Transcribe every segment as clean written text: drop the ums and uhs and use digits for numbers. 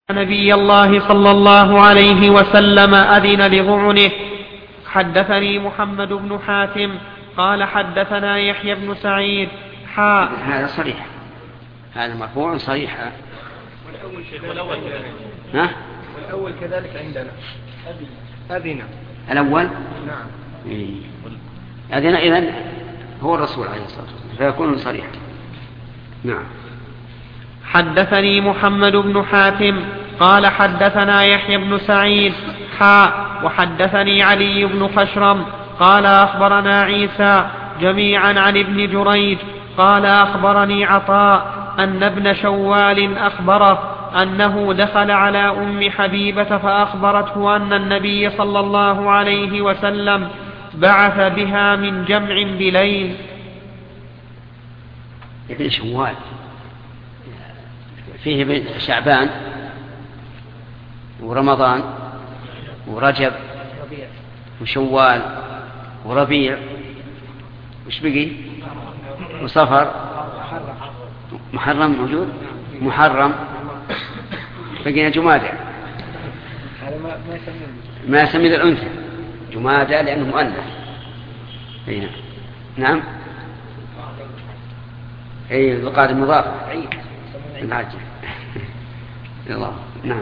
نبي الله صلى الله عليه وسلم أذن لظعنه. حدثني محمد بن حاتم قال حدثنا يحيى بن سعيد هذا صريح، هذا مرفوع صريح. والأول كذلك عندنا أذن الأول نعم أذن إذن هو الرسول عليه الصلاة والسلام فيكون صريح. نعم. حدثني محمد بن حاتم قال حدثنا يحيى بن سعيد وحدثني علي بن خشرم قال أخبرنا عيسى جميعا عن ابن جريج قال أخبرني عطاء أن ابن شوال أخبره أنه دخل على أم حبيبة فأخبرته أن النبي صلى الله عليه وسلم بعث بها من جمع بليل. ابن شوال فيه شعبان ورمضان ورجب وشوال وربيع وش بقي وصفر محرم موجود محرم بقينا جمادى ما يسمي الأنثى جمادى لأنه مؤنث. نعم أي القادم المضافة العاجل الله. نعم.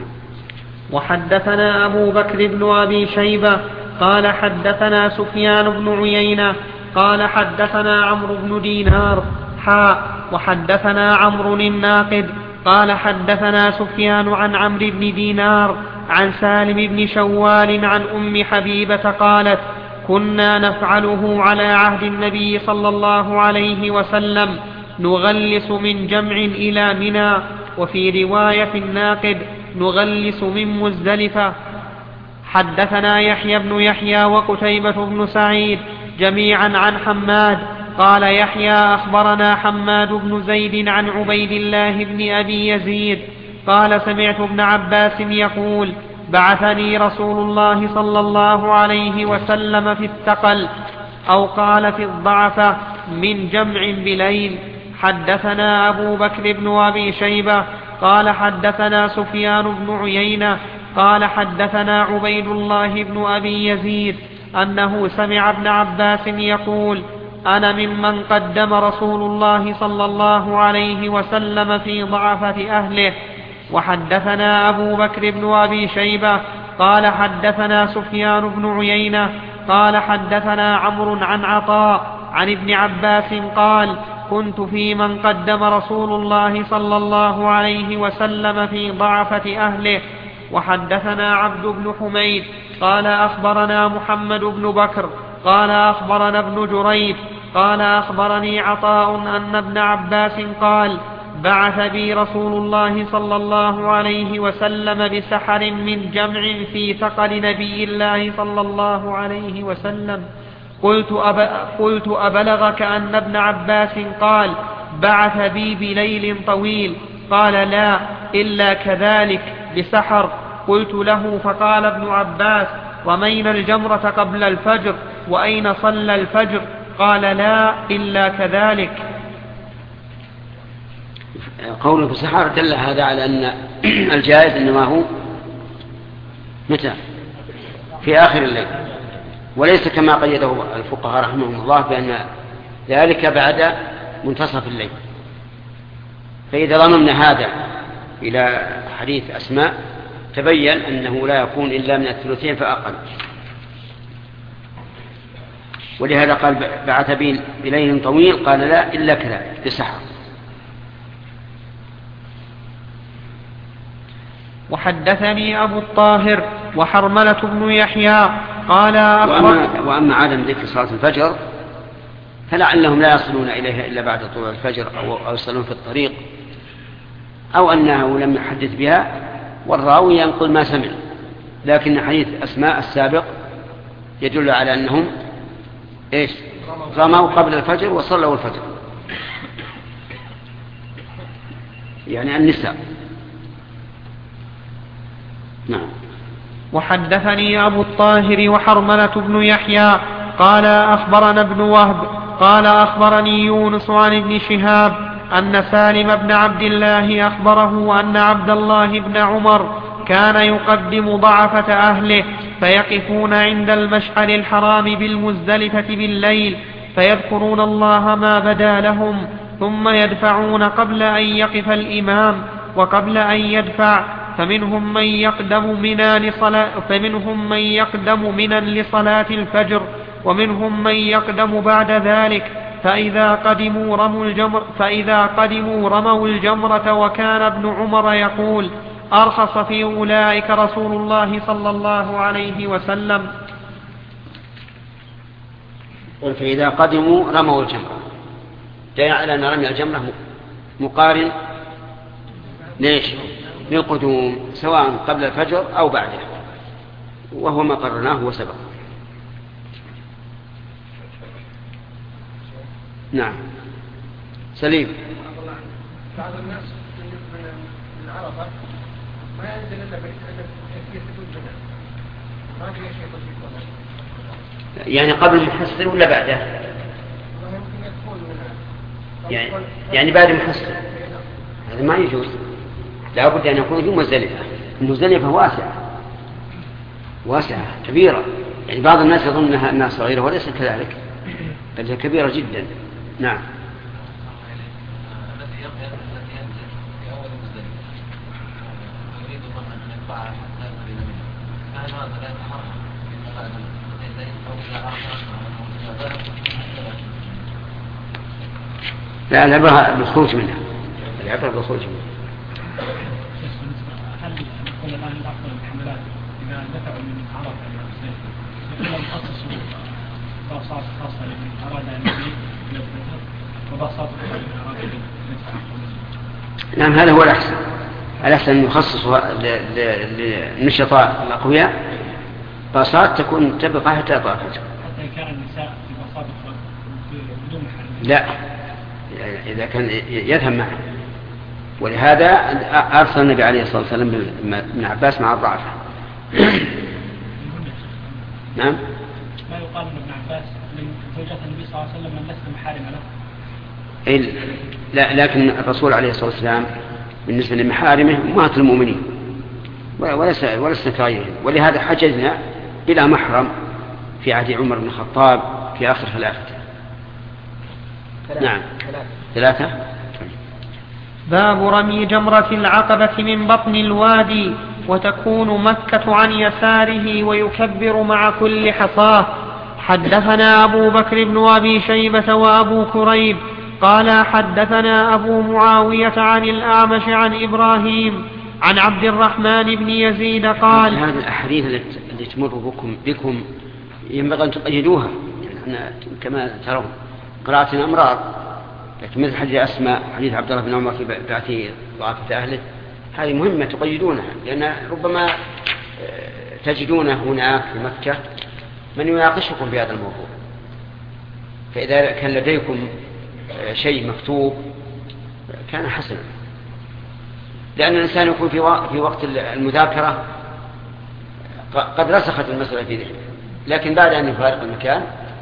وحدثنا أبو بكر بن أبي شيبة قال حدثنا سفيان بن عيينة قال حدثنا عمرو بن دينار وحدثنا عمرو الناقد قال حدثنا سفيان عن عمرو بن دينار عن سالم بن شوال عن أم حبيبة قالت كنا نفعله على عهد النبي صلى الله عليه وسلم نغلس من جمع إلى منى وفي رواية الناقد نغلس من مزدلفة. حدثنا يحيى بن يحيى وقتيبة بن سعيد جميعا عن حماد قال يحيى أخبرنا حماد بن زيد عن عبيد الله بن أبي يزيد قال سمعت ابن عباس يقول بعثني رسول الله صلى الله عليه وسلم في الثقل أو قال في الضعفة من جمع بليل. حدثنا أبو بكر بن أبي شيبة قال حدثنا سفيان بن عيينة قال حدثنا عبيد الله بن أبي يزيد أنه سمع ابن عباس يقول أنا ممن قدم رسول الله صلى الله عليه وسلم في ضعفة أهله. وحدثنا أبو بكر بن أبي شيبة قال حدثنا سفيان بن عيينة قال حدثنا عمرو عن عطاء عن ابن عباس قال كنت في من قدم رسول الله صلى الله عليه وسلم في ضعفة أهله. وحدثنا عبد بن حميد قال أخبرنا محمد بن بكر قال أخبرنا ابن جريج قال أخبرني عطاء أن ابن عباس قال بعث بي رسول الله صلى الله عليه وسلم بسحر من جمع في ثقل نبي الله صلى الله عليه وسلم. قلت أبلغك أن ابن عباس قال بعث بي بليل طويل؟ قال لا إلا كذلك بسحر. قلت له فقال ابن عباس ومين الجمرة قبل الفجر وأين صلى الفجر؟ قال لا إلا كذلك. قوله بسحر دل هذا على أن الجائز إنما هو متى في آخر الليل وليس كما قيده الفقهاء رحمهم الله بأن ذلك بعد منتصف الليل. فإذا ضممنا هذا إلى حديث أسماء تبين أنه لا يكون إلا من الثلثين فأقل. ولهذا قال بعث بي بليل طويل قال لا إلا كذلك بسحر. وحدثني أبو الطاهر وحرملة بن يحيى قال وأما عدم ذكر صلاة الفجر فلعلهم لا يصلون إليها إلا بعد طلوع الفجر أو يصلون في الطريق أو أنه لم يحدث بها والراوي ينقل ما سمع. لكن حديث أسماء السابق يدل على أنهم رموا قبل الفجر وصلوا الفجر يعني النساء. نعم. وحدثني أبو الطاهر وحرملة بن يحيى قال أخبرنا ابن وهب قال أخبرني يونس عن ابن شهاب أن سالم بن عبد الله أخبره أن عبد الله بن عمر كان يقدم ضعفة أهله فيقفون عند المشعر الحرام بالمزدلفة بالليل فيذكرون الله ما بدا لهم ثم يدفعون قبل أن يقف الإمام وقبل أن يدفع فمنهم من يقدم منا لصلاة الفجر ومنهم من يقدم بعد ذلك فإذا قدموا رموا الجمرة وكان ابن عمر يقول أرخص في أولئك رسول الله صلى الله عليه وسلم. فإذا قدموا رموا الجمرة جاء على أن رمي الجمرة مقارن ليش للقدوم سواء قبل الفجر أو بعده وهو ما قررناه وسبق. نعم سليم. بعض الناس من عرفة ما ينزل إلا بكيفية الجنة ما في شيء بسيط يعني قبل المحصر ولا بعده؟ يعني بعد المحصر هذا ما يجوز لا بد أن يكون في مزدلفة. المزدلفة واسعة كبيرة يعني بعض الناس يظنها أنها صغيرة وليس كذلك بل هي كبيرة جدا. نعم لا العبرة بالخروج منها هل نقول الآن الأفضل الحملات إذا دفعوا من عرفة إلى مزدلفة يقولون خصصوا باصات خاصة لمن أراد أن يزيد إلى الفجر وباصات خاصة لمن أراد أن يدفع. نعم هذا هو الأحسن. الأحسن أن يخصصوا للنشطاء الأقوياء باصات تكون تبقى حتى يطلع الفجر. حتى إن كان النساء في باصات بدون محل. لا إذا كان يذهب معه. ولهذا أرسل النبي عليه الصلاة والسلام ابن عباس مع الضعف. نعم ما يقال من ابن عباس من زوجات النبي صلى الله عليه وسلم من لست محارم له. لا لكن الرسول عليه الصلاة والسلام بالنسبة لمحارمه أمهات المؤمنين ولسنا كغيرهم. ولهذا حجزنا بلا محرم في عهد عمر بن الخطاب في آخر خلافته. نعم 3. باب رمي جمرة العقبة من بطن الوادي وتكون مكة عن يساره ويكبر مع كل حصاه. حدثنا أبو بكر بن أبي شيبة وأبو كريب قال حدثنا أبو معاوية عن الأعمش عن إبراهيم عن عبد الرحمن بن يزيد قال هذه الأحاديث التي تمر بكم ينبغي أن تقيدوها يعني كما ترون قراءة أمرار لكن مثل حديث أسماء حديث عبد الله بن عمر في بعثه ضعفة أهله هذه مهمة تقيدونها لأن ربما تجدون هناك في مكة من يناقشكم في هذا الموضوع. فإذا كان لديكم شيء مكتوب كان حسنا لأن الإنسان يكون في وقت المذاكرة قد رسخت المسألة في ذهنه لكن بعد أن يفارق المكان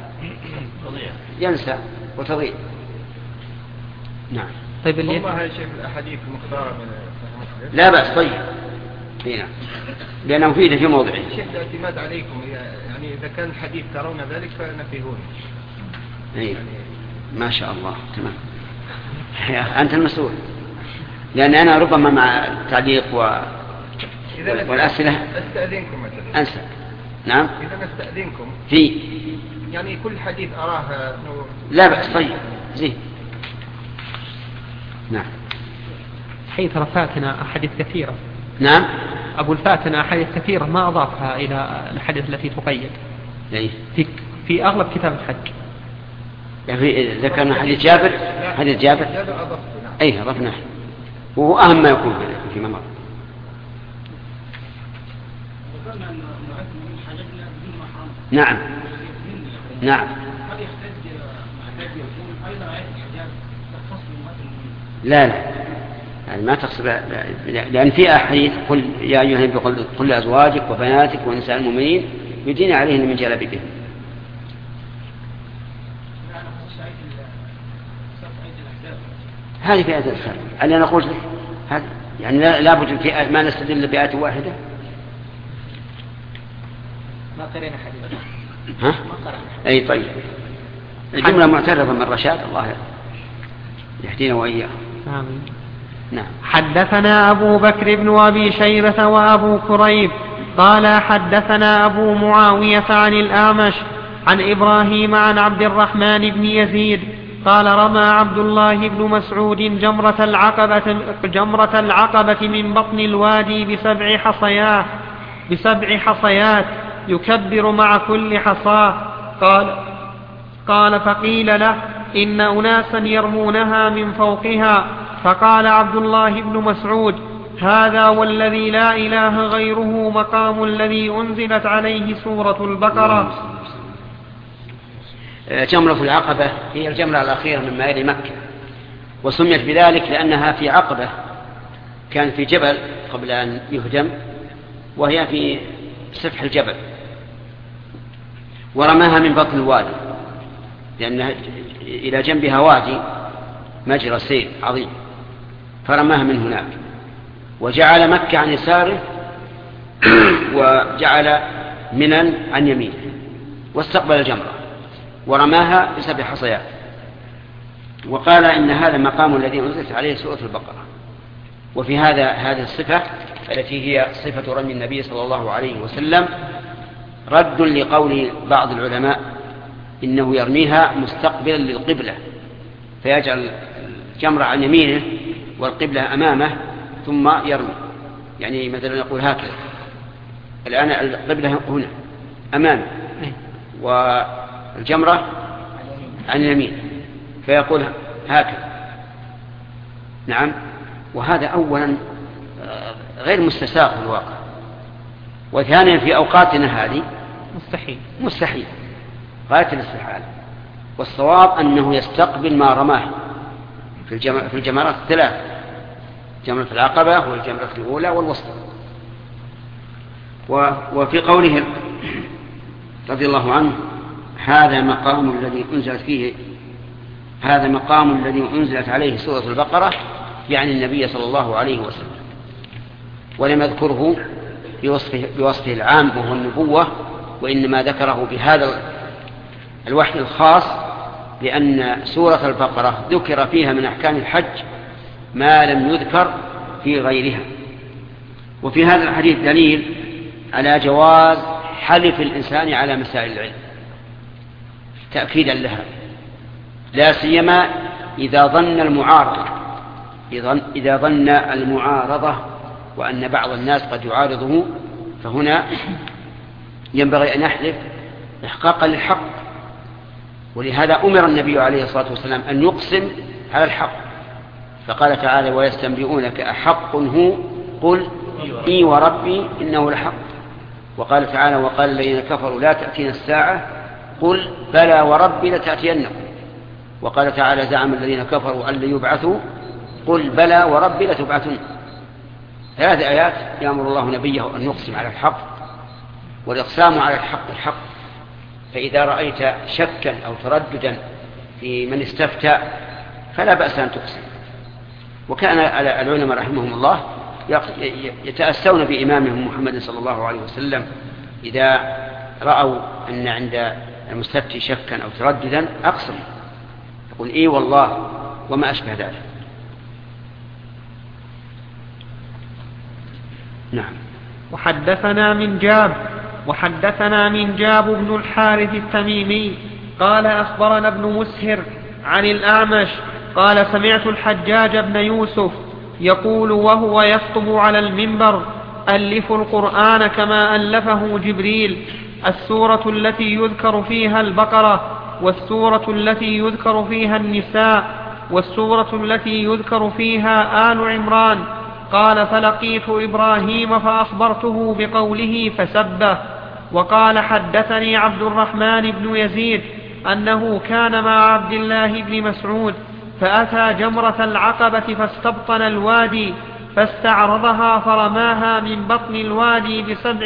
ينسى وتضيع. نعم طيب والله هذا شيء الأحاديث مختارة من لا بأس طيب هنا لأنه مفيدة في موضعه. شيء الاعتماد عليكم يعني إذا كان الحديث ترون ذلك فنفيهون. يعني ما شاء الله تمام أنت المسؤول لأن أنا ربما مع التعليق والأسئلة أستأذنكم مثلا أنسى. نعم إذا نستأذنكم في يعني كل حديث أراه لا بأس طيب زين. نعم حيث رفاتنا أحاديث كثيرة. نعم أبو الفاتنة أحاديث كثيرة ما أضافها إلى الحديث التي تقيد في أغلب كتاب الحج. يعني ذكرنا حديث جابر أي أضفنا وهو أهم ما يكون في ممر. نعم لا يعني ما تقصد لأن في أحاديث قل يا أيها النبي قل لأزواجك وبناتك ونساء المؤمنين يدين عليهن من جلابيبهن. هذه في آية الخير. أنا نقول لك هذا يعني لا بد في ما نستدل بآية واحدة. ما قرينا حديث. ها؟ ما قرأنا. أي طيب. الجملة معترفة من رشاد، الله يهدينا وإياه. آمين. نعم. حدثنا أبو بكر بن أبي شيبة وأبو كريب قال حدثنا أبو معاوية عن الأعمش عن إبراهيم عن عبد الرحمن بن يزيد قال رمى عبد الله بن مسعود جمرة العقبة من بطن الوادي بسبع حصيات يكبر مع كل حصاة. قال فقيل له إن أناسا يرمونها من فوقها، فقال عبد الله بن مسعود هذا والذي لا إله غيره مقام الذي أنزلت عليه سورة البقرة. جمرة العقبة هي الجمرة الأخيرة من مائل مكة، وسميت بذلك لأنها في عقبة كان في جبل قبل أن يهدم، وهي في سفح الجبل، ورماها من بطن الوادي لأن إلى جنبها وادي مجرى سيل عظيم، فرماها من هناك، وجعل مكة عن يساره وجعل منى عن يمينه، واستقبل الجمرة ورماها بسبع حصيات، وقال إن هذا مقام الذي أنزلت عليه سورة البقرة. وفي هذه الصفة التي هي صفة رمي النبي صلى الله عليه وسلم رد لقول بعض العلماء إنه يرميها مستقبلا للقبلة، فيجعل الجمرة عن يمينه والقبلة أمامه ثم يرمي، يعني مثلا يقول هكذا، الآن القبلة هنا أمامه والجمرة عن اليمين، فيقول هكذا. نعم. وهذا أولا غير مستساغ في الواقع، وثانيا في أوقاتنا هذه مستحيل غاية الاستحالة. والصواب أنه يستقبل ما رماه في الجمرات الثلاث، جمرة العقبة والجمرة الأولى والوسطى. وفي قوله رضي الله عنه هذا مقام الذي أنزلت عليه سورة البقرة، يعني النبي صلى الله عليه وسلم، ولم يذكره بوصفه العام وهو النبوة، وإنما ذكره بهذا الوحي الخاص، لأن سورة البقرة ذكر فيها من أحكام الحج ما لم يذكر في غيرها. وفي هذا الحديث دليل على جواز حلف الإنسان على مسائل العلم تأكيدا لها، لا سيما إذا ظن المعارضة وأن بعض الناس قد يعارضه، فهنا ينبغي أن يحلف إحقاقا للحق. ولهذا أمر النبي عليه الصلاة والسلام أن يقسم على الحق، فقال تعالى ويستنبئونك أحق هو قل إي وربي إنه لحق. وقال تعالى وقال الذين كفروا لا تأتينا الساعة قل بلى وربي لتأتينكم. وقال تعالى زعم الذين كفروا أن ليبعثوا قل بلى وربي لتبعثن. 3 آيات يأمر الله نبيه أن يقسم على الحق، والإقسام على الحق. فإذا رأيت شكا أو ترددا في من استفتى فلا بأس أن تقسم. وكان العلماء رحمهم الله يتأسون بإمامهم محمد صلى الله عليه وسلم إذا رأوا أن عند المستفتي شكا أو ترددا أقسم، يقول إيه والله وما أشبه ذلك. نعم. وحدثنا من جاب بن الحارث التميمي قال أخبرنا ابن مسهر عن الأعمش قال سمعت الحجاج بن يوسف يقول وهو يخطب على المنبر ألفوا القرآن كما ألفه جبريل، السورة التي يذكر فيها البقرة، والسورة التي يذكر فيها النساء، والسورة التي يذكر فيها آل عمران. قال فلقيت إبراهيم فأخبرته بقوله فسبه. وقال حدثني عبد الرحمن بن يزيد أنه كان مع عبد الله بن مسعود فأتى جمرة العقبة فاستبطن الوادي فاستعرضها فرماها من بطن الوادي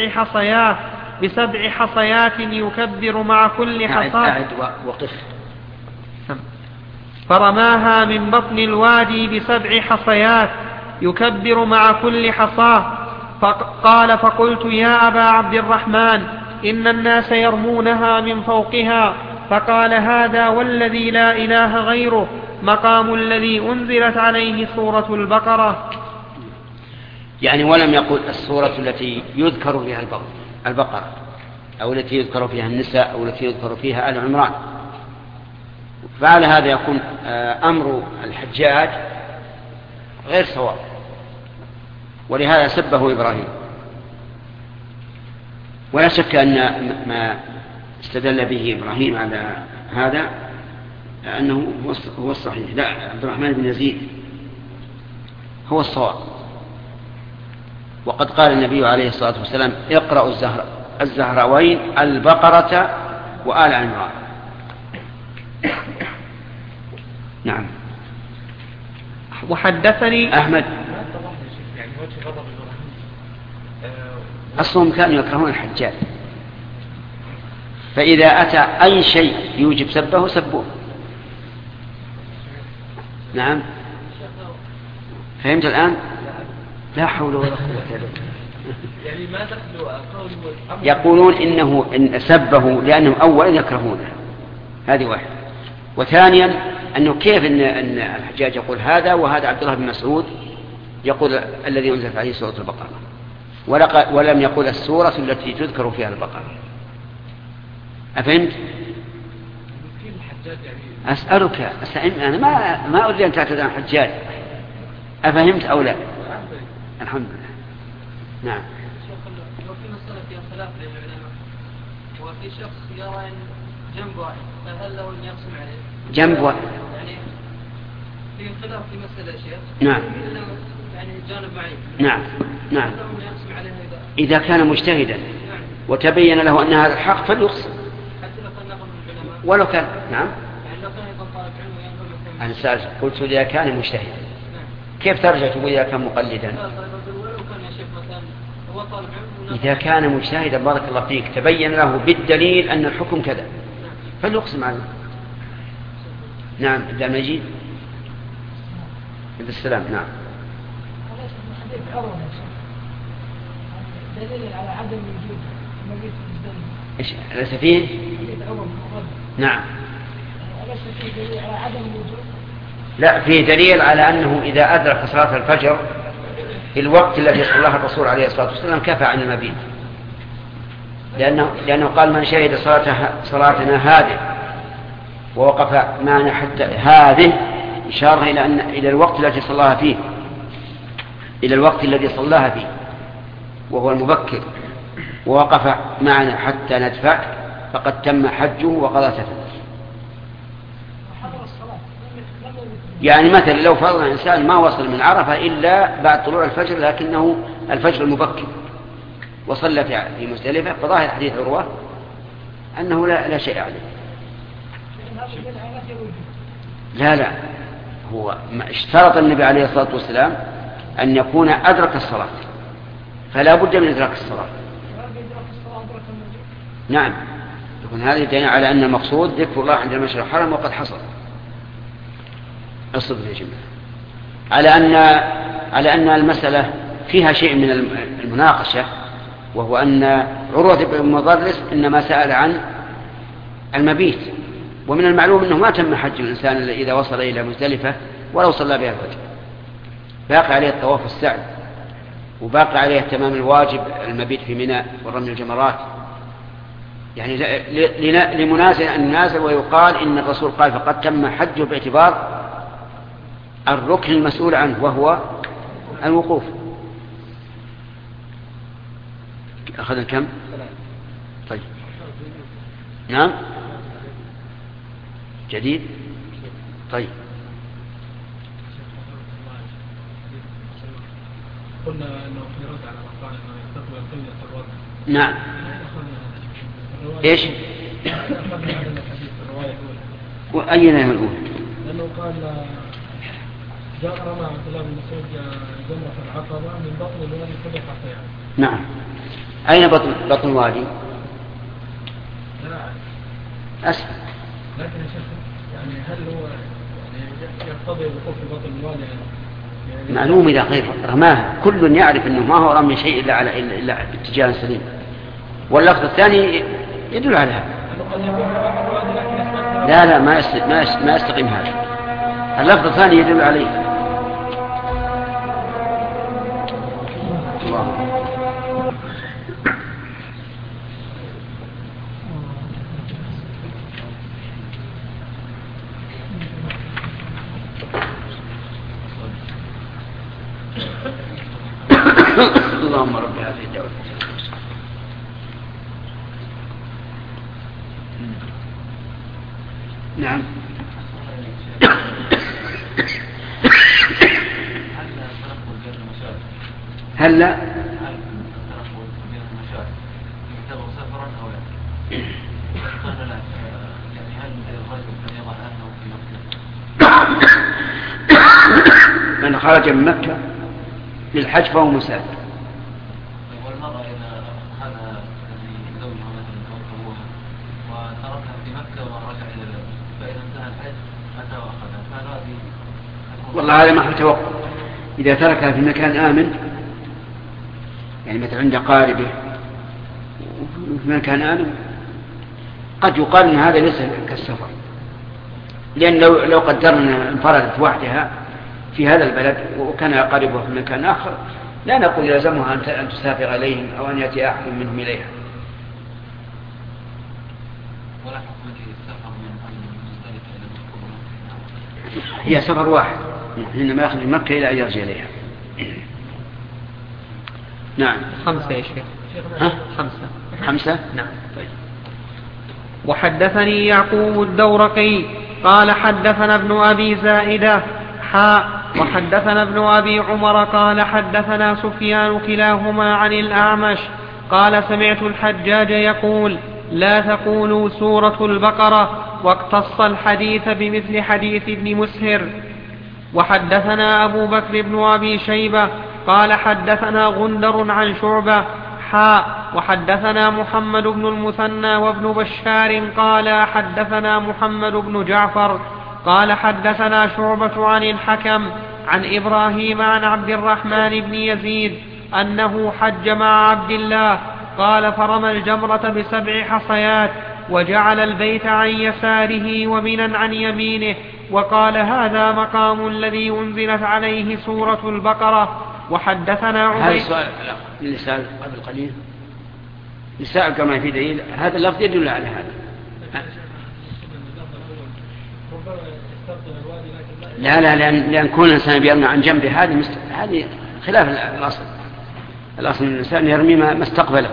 بسبع حصيات يكبر مع كل حصاة. وقف. فرماها من بطن الوادي ب7 حصيات يكبر مع كل حصاة. قال فقلت يا أبا عبد الرحمن إن الناس يرمونها من فوقها. فقال هذا والذي لا إله غيره مقام الذي أنزلت عليه سورة البقرة. يعني ولم يقل السورة التي يذكر فيها البقرة أو التي يذكر فيها النساء أو التي يذكر فيها آل عمران. فعلى هذا يكون أمر الحجاج غير صواب، ولهذا سبه إبراهيم. ولا شك أن ما استدل به إبراهيم على هذا أنه هو الصحيح. لا، عبد الرحمن بن يزيد هو الصواب. وقد قال النبي عليه الصلاة والسلام اقرأوا الزهراوين البقرة وآل عمران. نعم. وحدثني أحمد أصلهم كانوا يكرهون الحجاج، فإذا أتى أي شيء يوجب سبه سبوه. نعم، فهمت الآن؟ لا حول ولا قوة إلا بالله. يقولون إن سبه لأنهم أولا يكرهونه، هذه واحد. وثانيا أنه كيف إن الحجاج يقول هذا وهذا عبد الله بن مسعود يقول الذي أنزلت عليه سورة البقرة، ولم يقل السورة التي تذكر فيها البقرة. أفهمت؟ أسألك أنا ما أريد أن تعتذر عن الحجاج. أفهمت أو لا؟ الحمد لله. نعم. لو في مسألة فيها خلاف بين العلماء وفي شخص يرى أن جنب واحد، فهل له أن يقسم عليه؟ جنب واحد يعني في خلاف في مسألة شيء. نعم. يعني جانب معين. نعم. نعم. هل له أن يقسم عليه إذا كان مجتهدا وتبين له أن هذا الحق فليقسم. حتى لو كان نقل من العلماء. ولو كان. نعم. يعني لو كان يكون طالب علم وينظر أنا سألت قلت إذا كان مجتهدا. كيف ترجع تقول إذا كان مقلدا؟ إذا كان مجتهدا بارك الله فيك تبين له بالدليل أن الحكم كذا فليقسم عليه. نعم. عبد المجيد عبد السلام. نعم. دليل على عدم وجود مبيت المزدلفة. ايش ليس فيه؟ نعم. ليس فيه دليل على عدم وجود. لا، فيه دليل على أنه إذا أدرك صلاة الفجر في الوقت الذي صلاه الرسول عليه الصلاة والسلام كفى عن المبيت، لأنه قال من شهد صلاتنا هذه ووقف معنا حتى هذه، إشارة إلى الوقت الذي صلاها فيه، إلى الوقت الذي صلاها فيه وهو المبكر، ووقف معنا حتى ندفع فقد تم حجه وقضى سفره. يعني مثلا لو فرضنا إنسان ما وصل من عرفة إلا بعد طلوع الفجر لكنه الفجر المبكر وصلى في مزدلفة، فظاهر حديث عروة أنه لا شيء عليه. لا، هو اشترط النبي عليه الصلاة والسلام أن يكون أدرك الصلاة، فلا بد من إدراك الصلاة. نعم، يكون هذا يدل على أن المقصود ذكر الله عند المشعر الحرام وقد حصل. الصبر يا جماعة على أن المسألة فيها شيء من المناقشة، وهو أن عروة بن مضرس إنما سأل عن المبيت، ومن المعلوم أنه ما تم حج الإنسان إذا وصل إلى مزدلفة ولو صلى بها الفجر، باقي عليه الطواف والسعي، وباقي عليه تمام الواجب المبيت في منى ورمي الجمرات. يعني لمنازل أن نازل ويقال إن الرسول قال فقد تم حجه باعتبار الركن المسؤول عنه وهو الوقوف. أخذنا كم؟ طيب. نعم. جديد. طيب. قلنا أنه في رد على مقال أنه يستقبل قيمة الوضع. نعم. إيش؟ وأينا الأولى؟ لأنه قال جاء رمى عبد الله بن مسعود جمرة العقبة من بطن الوادي كل حصيان. نعم. أين بطن الوادي؟ لا أسفل. لكن يا شيخ يعني هل هو يعني يقتضي الوقوف في بطن الوادي يعني معلوم إذا غير رماها كل يعرف أنه ما هو رمي شيء إلا اتجاه سليم، واللفظ الثاني يدل على هذا. لا ما يستقيم هذا، اللفظ الثاني يدل عليه. الله. اللهم رب هذه الدولة. نعم. هلا من خرج من مكة للحج فهو مسافر. والمرأة إذا أخذها زوجها مثلا توكلوها وتركها في مكة ورجع إلى البلد فإذا انتهى الحج متى وأخذها فهذه والله هذا محل توقف. إذا تركها في مكان آمن يعني مثل عند قاربه في مكان آمن قد يقال أن هذا ليس كالسفر، لأن لو قدرنا انفردت وحدها في هذا البلد وكان قاربها في مكان آخر لا نقول يلزمها أن تسافر إليهم أو أن يأتي أحد منهم إليها. ولا حكم السفر من مزدلفة إلى مكة؟ هي سفر واحد إنما يأخذ من مكة إلى أن يرجع إليها. نعم. 5 يا شيخ. ها؟ 5. نعم. طيب. وحدثني يعقوب الدورقي قال حدثنا ابن أبي زائدة وحدثنا ابن أبي عمر قال حدثنا سفيان كلاهما عن الأعمش قال سمعت الحجاج يقول لا تقولوا سورة البقرة، واقتص الحديث بمثل حديث ابن مسهر. وحدثنا أبو بكر بن أبي شيبة قال حدثنا غندر عن شعبة وحدثنا محمد بن المثنى وابن بشار قال حدثنا محمد بن جعفر قال حدثنا شعبة عن الحكم عن إبراهيم عن عبد الرحمن بن يزيد أنه حج مع عبد الله قال فرمى الجمرة ب7 حصيات وجعل البيت عن يساره ومنا عن يمينه وقال هذا مقام الذي أنزلت عليه سورة البقرة. وحدثنا هذا السؤال للسائل قبل قليل السائل كما في دليل هذا اللفظ يدل على هذا. لا لأن كون الإنسان بيرمي عن جنبه هذه خلاف الأصل من الإنسان يرمي ما استقبله.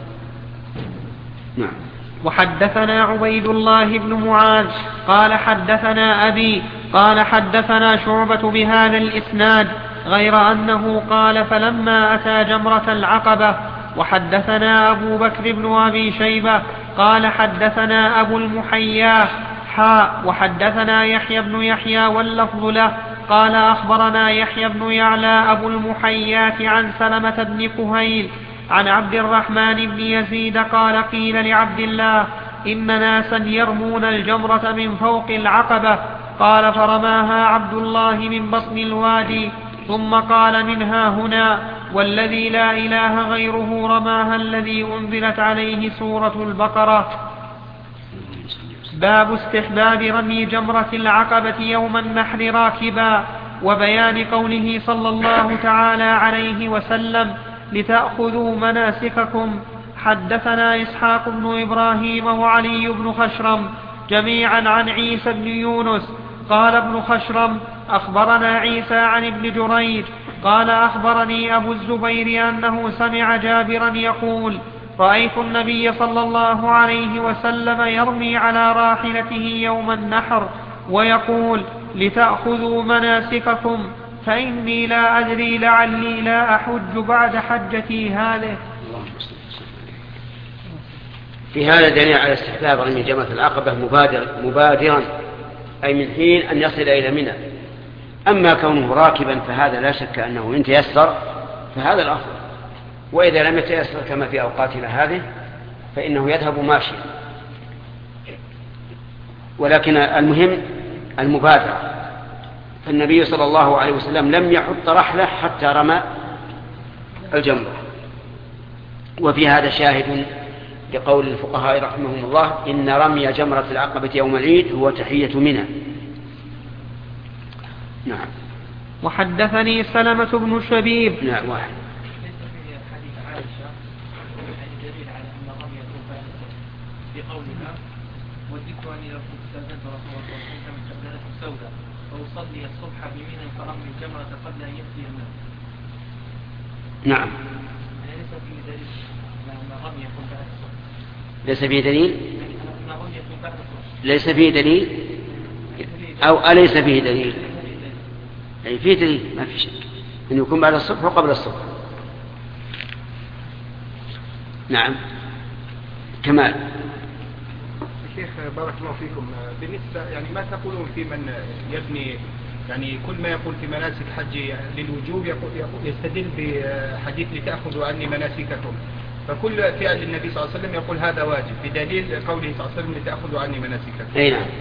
نعم. وحدثنا عبيد الله بن معاذ قال حدثنا أبي قال حدثنا شعبة بهذا الإسناد غير أنه قال فلما أتى جمرة العقبة. وحدثنا أبو بكر بن أبي شيبة قال حدثنا أبو المحيا وحدثنا يحيى بن يحيى واللفظ له قال أخبرنا يحيى بن يعلى أبو المحيات عن سلمة بن كهيل عن عبد الرحمن بن يزيد قال قيل لعبد الله إن ناسا يرمون الجمرة من فوق العقبة قال فرماها عبد الله من بطن الوادي ثم قال منها هنا والذي لا إله غيره رماها الذي أنزلت عليه سورة البقرة. باب استحباب رمي جمرة العقبة يوم النحر راكبا وبيان قوله صلى الله تعالى عليه وسلم لتأخذوا مناسككم. حدثنا إسحاق بن إبراهيم وعلي بن خشرم جميعا عن عيسى بن يونس قال ابن خشرم أخبرنا عيسى عن ابن جريج قال أخبرني أبو الزبير أنه سمع جابرا يقول رأيت النبي صلى الله عليه وسلم يرمي على راحلته يوم النحر ويقول لتأخذوا مناسككم فإني لا أدري لعلي لا أحج بعد حجتي هذه. في هذا دليل على استحباب رمي جمرة العقبة مبادرا أي من حين أن يصل إلى منى. أما كونه راكبا فهذا لا شك أنه إن تيسر فهذا الأفضل، وإذا لم يتيسر كما في أوقاتنا هذه فإنه يذهب ماشيا. ولكن المهم المبادرة فالنبي صلى الله عليه وسلم لم يحط رحلة حتى رمى الجمرة. وفي هذا شاهد لقول الفقهاء رحمهم الله: إن رمي جمرة العقبة يوم العيد هو تحية منى. نعم. وحدثني سلمة بن شبيب. نعم. واحد. بقولها: وددت أني لو كنت استأذنت رسول الله صلى الله عليه وسلم من شغلة سوداء فأصلي الصبح بمنى فرمي الجمرة قبل أن يأتي الناس. نعم. ليس فيه دليل أن الرمي يكون بعد الصبح. ليس فيه دليل؟ أن الرمي يكون بعد الصبح. ليس فيه دليل أو أليس فيه دليل؟ أي فيه دليل، ما في شك أن يكون بعد الصبح وقبل الصبح. نعم. كمال. شيخ بارك الله فيكم، بالنسبة يعني ما تقولون في من يبني يعني كل ما يقول في مناسك حج للوجوب يستدل بحديث لتأخذوا عني مناسككم، فكل فعل النبي صلى الله عليه وسلم يقول هذا واجب بدليل قوله صلى الله عليه وسلم لتأخذوا عني مناسككم. أي نعم.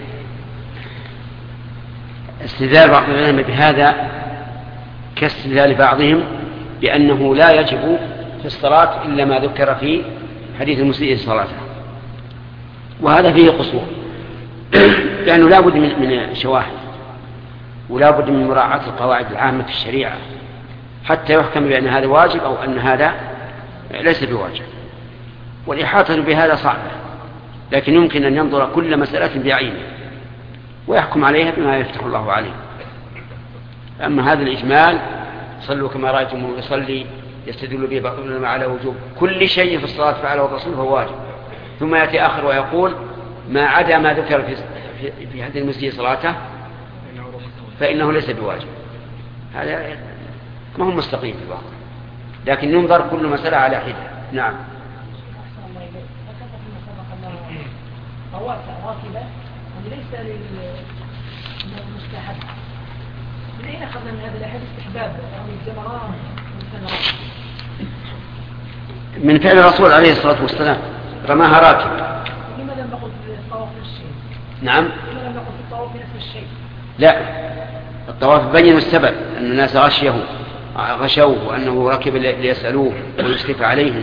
استدلال بعض العلماء بهذا كاستدلال بعضهم بأنه لا يجب في الصلاة إلا ما ذكر في حديث المسيء صلاته، وهذا فيه قصور لأنه لا بد من شواهد ولا بد من مراعاة القواعد العامة في الشريعة حتى يحكم بأن هذا واجب أو أن هذا ليس بواجب. والإحاطة بهذا صعبة، لكن يمكن أن ينظر كل مسألة بعينه ويحكم عليها بما يفتح الله عليه. أما هذا الإجمال صلوا كما رأيتم يصلي يستدل به بعض العلماء على وجوب كل شيء في الصلاة فعله الرسول فهو واجب، ثم يأتي آخر ويقول ما عدا ما ذكر في حديث المسيء صلاته فإنه ليس بواجب. هذا ما هو مستقيم في الواقع، لكن ينظر كل مسألة على حدة. نعم. راكبة ليس للمستحب، من أين أخذنا من هذا الأحد استحباب يعني الجمرات من فعل الرسول عليه الصلاة والسلام رماها راكبة. لماذا لم نقل في الطواف نفس الشيء؟ نعم. لماذا لم نقل في الطواف نفس الشيء؟ لا، الطواف بين السبب أن الناس غشوه وأنه ركب ليسألوه ويشرف عليهم.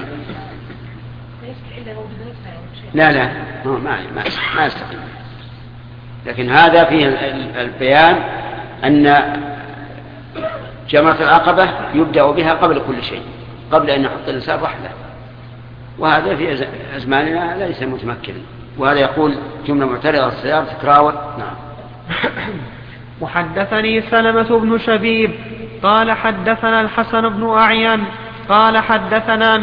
لا ما يستقيم، لكن هذا فيه البيان أن جمرة العقبة يبدأ بها قبل كل شيء، قبل أن يحط الإنسان رحلة، وهذا في أزماننا ليس متمكنا، وهذا يقول جملة معترضة السيارة تكراوت. نعم. وحدثني سلمة بن شبيب قال حدثنا الحسن بن أعين قال حدثنا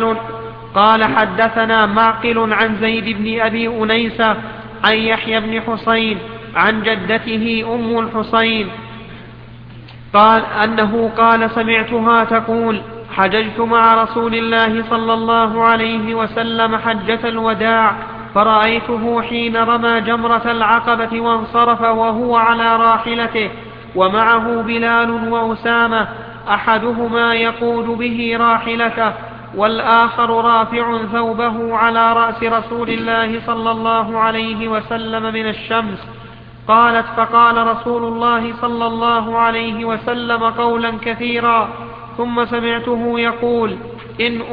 معقل عن زيد بن أبي أنيسة عن يحيى بن حسين عن جدته أم الحسين قال أنه قال سمعتها تقول حججت مع رسول الله صلى الله عليه وسلم حجة الوداع فرأيته حين رمى جمرة العقبة وانصرف وهو على راحلته ومعه بلال وأسامة أحدهما يقود به راحلته والآخر رافع ثوبه على رأس رسول الله صلى الله عليه وسلم من الشمس. قالت فقال رسول الله صلى الله عليه وسلم قولا كثيرا ثم سمعته يقول إن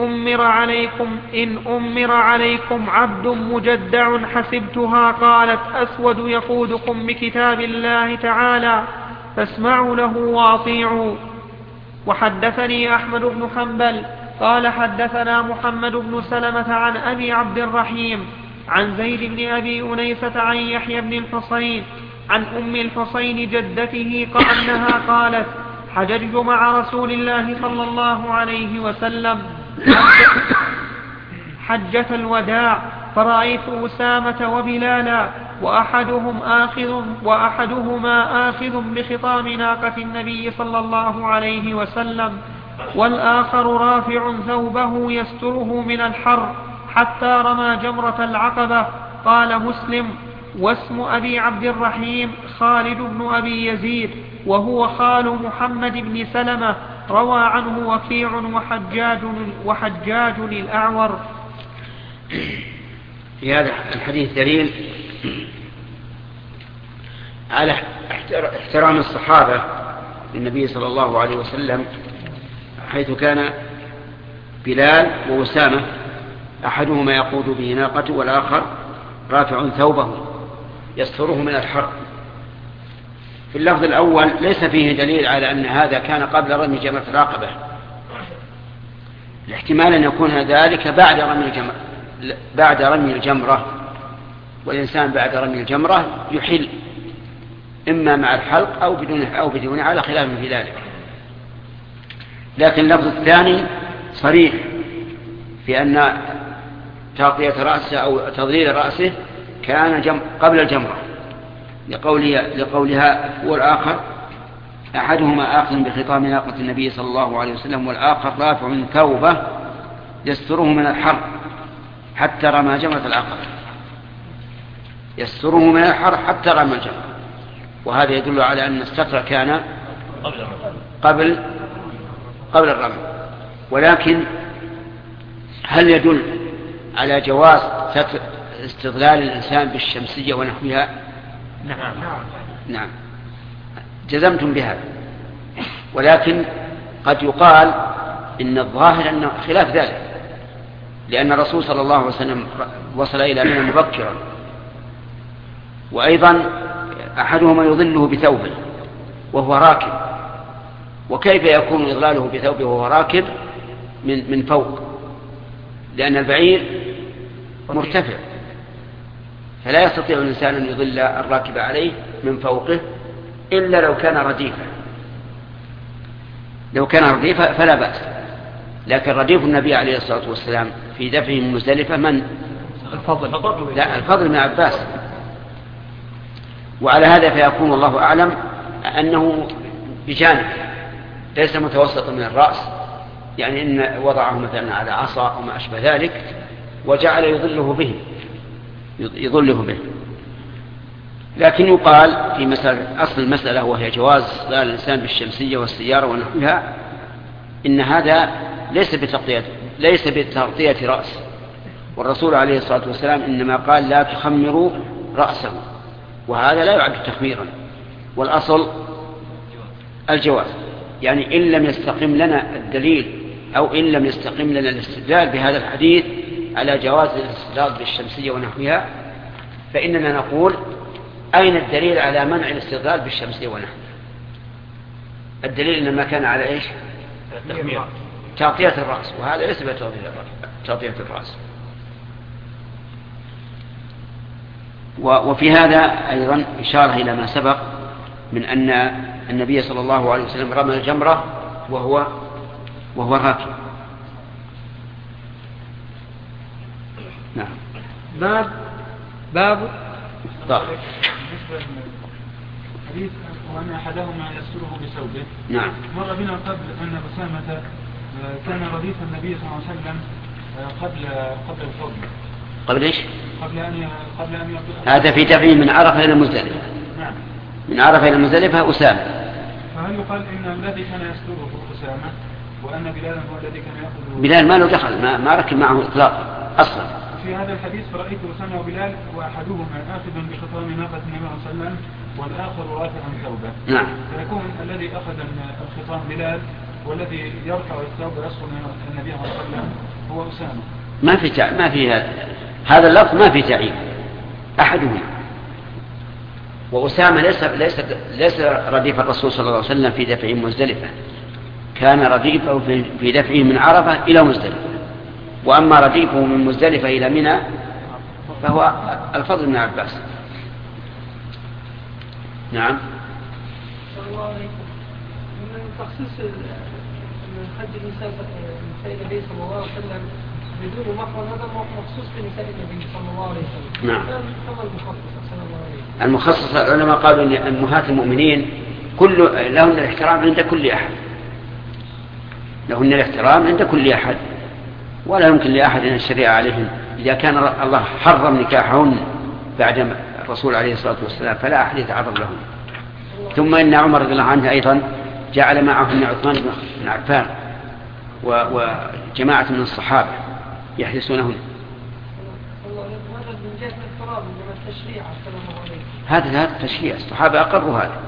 أمر عليكم عبد مجدع حسبتها قالت أسود يقودكم بكتاب الله تعالى فاسمعوا له واطيعوا. وحدثني أحمد بن حنبل قال حدثنا محمد بن سلمة عن أبي عبد الرحيم عن زيد بن أبي أنيسة عن يحيى بن الحسين عن أم الحسين جدته أنها قالت حججت مع رسول الله صلى الله عليه وسلم حجة الوداع فرأيت أسامة وبلالا وأحدهما آخذ بخطام ناقة النبي صلى الله عليه وسلم والآخر رافع ثوبه يستره من الحر حتى رمى جمرة العقبة. قال مسلم واسم أبي عبد الرحيم خالد بن أبي يزيد وهو خال محمد بن سلمة روى عنه وكيع وحجاج الأعور. في هذا الحديث دليل احترام الصحابة للنبي صلى الله عليه وسلم، حيث كان بلال وأسامة أحدهما يقود به ناقته والآخر رافع ثوبه يستره من الحر. في اللفظ الأول ليس فيه دليل على أن هذا كان قبل رمي جمرة العقبة، الاحتمال أن يكون ذلك بعد رمي الجمرة، والإنسان بعد رمي الجمرة يحل إما مع الحلق أو بدونه على خلاف في ذلك. لكن اللفظ الثاني صريح في أن تغطية رأسه أو تضليل رأسه كان قبل الجمرة، لقولها والآخر أحدهما آخذ بخطام ناقة النبي صلى الله عليه وسلم والآخر رافع ثوبه يستره من الحر حتى رمى جمرة العقبة، يستره من الحر حتى رمى الجمرة. وهذا يدل على أن الستر كان قبل الرمي. ولكن هل يدل على جواز استظلال الإنسان بالشمسية ونحوها؟ نعم جزمتم بهذا. ولكن قد يقال إن الظاهر أنه خلاف ذلك، لأن الرسول صلى الله عليه وسلم وصل إلى منى مبكرا، وأيضا أحدهما يظله بثوبه وهو راكب، وكيف يكون إظلاله بثوبه وهو راكب من فوق؟ لأن البعير مرتفع، فلا يستطيع الإنسان أن يظل الراكب عليه من فوقه إلا لو كان رديفا. لو كان رديفا فلا بأس، لكن رديف النبي عليه الصلاة والسلام في دفعه من مزدلفة من؟ الفضل بن عباس. وعلى هذا فيكون الله أعلم أنه بجانب ليس متوسطا من الرأس، يعني إن وضعه مثلا على عصا أو ما أشبه ذلك وجعل يظله به. لكن يقال في أصل المسألة وهي جواز استظلال الإنسان بالشمسية والسيارة ونحوها، إن هذا ليس بتغطية رأس، والرسول عليه الصلاة والسلام إنما قال لا تخمروا رأسه، وهذا لا يعد تخميرا، والأصل الجواز. يعني إن لم يستقم لنا الدليل أو إن لم يستقم لنا الاستدلال بهذا الحديث على جواز الاستدلال بالشمسية ونحوها، فإننا نقول أين الدليل على منع الاستدلال بالشمسية ونحوها؟ الدليل إنما كان على إيش؟ تغطية الرأس، وهذا ليس بتغطية الرأس. وفي هذا أيضا إشارة إلى ما سبق من أن النبي صلى الله عليه وسلم رمى الجمرة وهو راكب. نعم. باب حديث وأن أحدهما يستره بثوبه. نعم. مر بنا قبل أن أسامة كان رديف النبي صلى الله عليه وسلم قبل الفضل. قبل إيش؟ قبل أن هذا في دفعه من عرفة إلى مزدلفة. نعم. من عرفة إلى مزدلفة أسامة. فهل يقال إن الذي كان يستره أسامة وأن بلالا هو الذي كان يأخذ؟ بلال ما له دخل، ما ركب معه إطلاقا أصلا. في هذا الحديث فرأيت أسامة وبلال وأحدهما آخذ بخطام ناقة النبي صلى الله عليه وسلم والآخر رافعا ثوبه. نعم. فيكون الذي أخذ الخطام بلال والذي يرفع الثوب يسقط من النبي صلى الله عليه وسلم هو أسامة. ما في هذا اللفظ ما في تعيين أحدهما. وأسامة ليس رديف الرسول صلى الله عليه وسلم في دفعه من مزدلفة، كان رديفه في دفعه من عرفة إلى مزدلفة. وأما رديفه من مزدلفة إلى منى فهو الفضل بن عباس. نعم. الله عليكم. من تخصيص حج النساء النبي صلى الله عليه وسلم بدون محرم، هذا مخصوص بنساء النبي صلى الله عليه وسلم. نعم. كما المخصص صلى الله عليه وسلم. المخصص العلماء قالوا أن أمهات المؤمنين لهن الاحترام عند كل أحد، لهن الاحترام عند كل أحد، ولا يمكن لأحد أن الشريعة عليهم. إذا كان الله حرم نكاحهن بعد الرسول عليه الصلاة والسلام فلا أحد يتعرض لهم. ثم إن عمر رضي الله عنه أيضا جعل معهن عثمان بن عفان وجماعة من الصحابة يحرسونهن. هذا من جهة الحرام من التشريع صلى الله عليه وسلم. هذا التشريع، الصحابة أقروا هذا.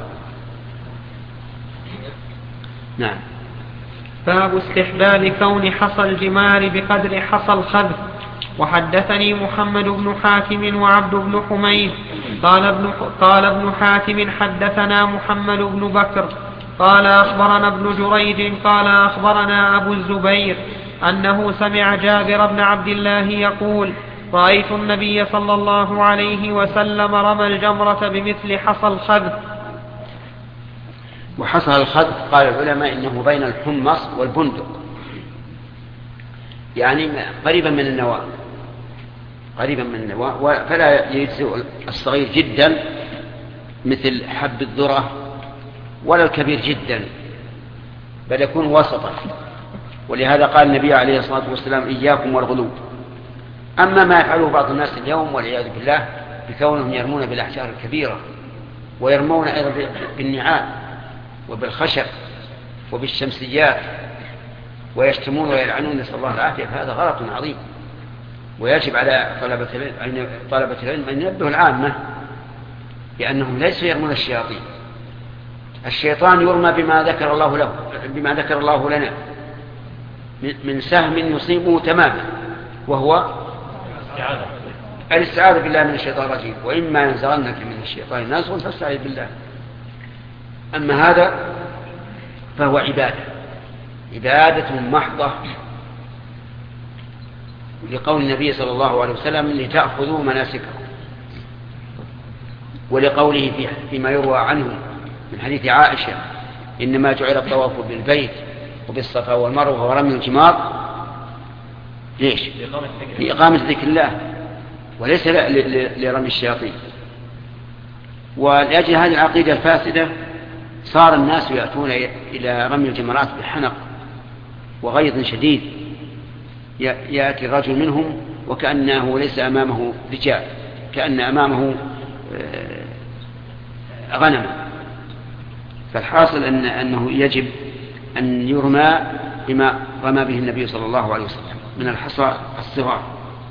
نعم. باب استحباب كون حصى الجمار بقدر حصى الخذف. وحدثني محمد بن حاتم وعبد بن حميد قال ابن حاتم حدثنا محمد بن بكر قال أخبرنا ابن جريج قال أخبرنا أبو الزبير أنه سمع جابر بن عبد الله يقول رأيت النبي صلى الله عليه وسلم رمى الجمرة بمثل حصى الخذف. وحصى الخذف قال العلماء إنه بين الحمص والبندق، يعني قريبا من النواة، فلا يجزئ الصغير جدا مثل حب الذرة ولا الكبير جدا، بل يكون وسطا. ولهذا قال النبي عليه الصلاة والسلام إياكم والغلو. أما ما يفعله بعض الناس اليوم والعياذ بالله بكونهم يرمون بالأحجار الكبيرة ويرمون أيضا بالنعال وبالخشب وبالشمسيات ويشتمون ويلعنون، نسأل الله العافية، فهذا غلط عظيم. ويجب على طلبة العلم أن ينبهوا العامة بأنهم ليسوا يرمون الشياطين. الشيطان يرمى بما ذكر الله لنا من سهم يصيبه تماما، وهو الاستعاذة بالله من الشيطان الرجيم، وإما ينزغنك من الشيطان نزغ فاستعذ بالله. أما هذا فهو عبادة محضة، لقول النبي صلى الله عليه وسلم لتأخذوا مناسككم، ولقوله فيما يروى عنه من حديث عائشة إنما جعل الطواف بالبيت وبالصفا والمروة ورمي الجمار ليش؟ لإقامة ذكر الله وليس لرمي الشياطين. ولأجل هذه العقيدة الفاسدة صار الناس يأتون إلى رمي الجمرات بحنق وغيظ شديد، يأتي الرجل منهم وكأنه ليس أمامه رجال، كأن أمامه غنم. فالحاصل أنه يجب أن يرمى بما رمى به النبي صلى الله عليه وسلم من الحصى الصغار.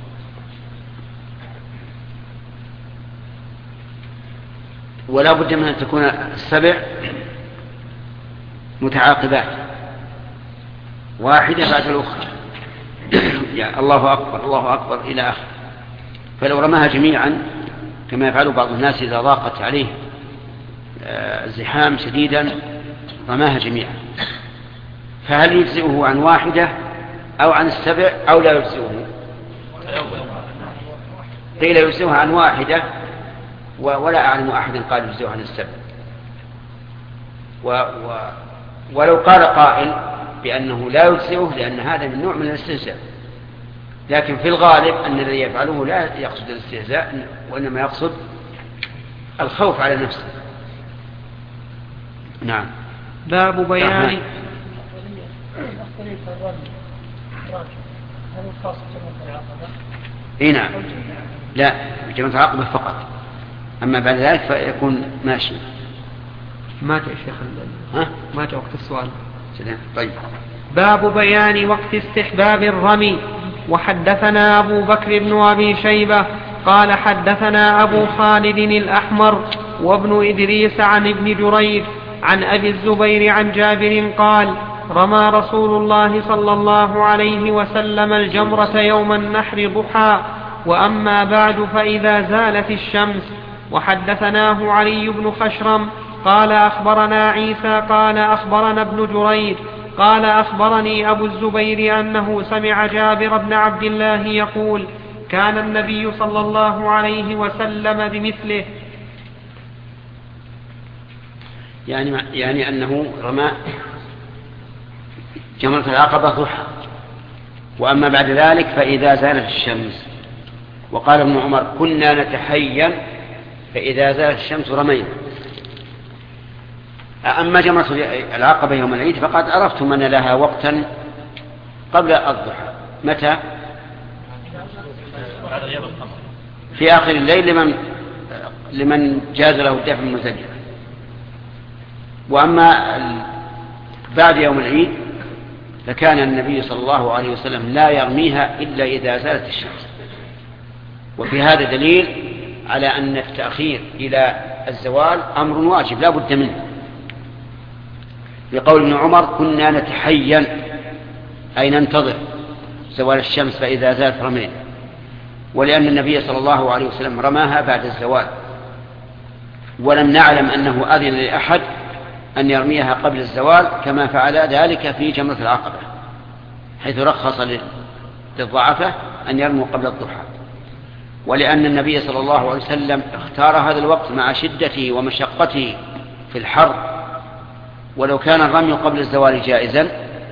ولا بد من أن تكون السبع متعاقبات واحدة بعد الأخرى، يعني الله أكبر الله أكبر إلى آخر. فلو رماها جميعا كما يفعل بعض الناس إذا ضاقت عليه زحام شديدا رماها جميعا، فهل يجزئه عن واحدة أو عن السبع أو لا يجزئه؟ قيل يجزئه عن واحدة، ولا أعلم أحدا قال يجزئه عن السبع. ولو قال قائل بأنه لا يجزئه لأن هذا من نوع من الاستهزاء، لكن في الغالب أن الذي يفعله لا يقصد الاستهزاء وإنما يقصد الخوف على نفسه. نعم. باب بيان نعم. لا، جمرة العقبة فقط، أما بعد ذلك فيكون ماشي. مات يا شيخ، مات وقت السؤال. طيب. باب بيان وقت استحباب الرمي. وحدثنا أبو بكر بن أبي شيبة قال حدثنا أبو خالد الأحمر وابن إدريس عن ابن جريج عن أبي الزبير عن جابر قال رمى رسول الله صلى الله عليه وسلم الجمرة يوم النحر ضحى، وأما بعد فإذا زالت الشمس. وحدثناه علي بن خشرم قال أخبرنا عيسى قال أخبرنا ابن جريج قال أخبرني أبو الزبير أنه سمع جابر بن عبد الله يقول كان النبي صلى الله عليه وسلم بمثله. يعني أنه رمى جمرة العقبة ضحى، وأما بعد ذلك فإذا زالت الشمس. وقال ابن عمر كنا نتحين فإذا زالت الشمس رمينا. أما جمرة العقبة يوم العيد فقد عرفتم أن لها وقتا قبل الضحى. متى؟ في آخر الليل لمن جاز له الدفع من مزدلفة. وأما بعد يوم العيد فكان النبي صلى الله عليه وسلم لا يرميها إلا إذا زالت الشمس. وفي هذا دليل على أن التأخير إلى الزوال أمر واجب لا بد منه، لقول ابن عمر كنا نتحين أي ننتظر زوال الشمس فإذا زالت رمينا، ولأن النبي صلى الله عليه وسلم رماها بعد الزوال، ولم نعلم أنه أذن لأحد أن يرميها قبل الزوال كما فعل ذلك في جمرة العقبة، حيث رخص للضعفة أن يرموا قبل الضحى. ولأن النبي صلى الله عليه وسلم اختار هذا الوقت مع شدته ومشقته في الحر، ولو كان الرمي قبل الزوال جائزا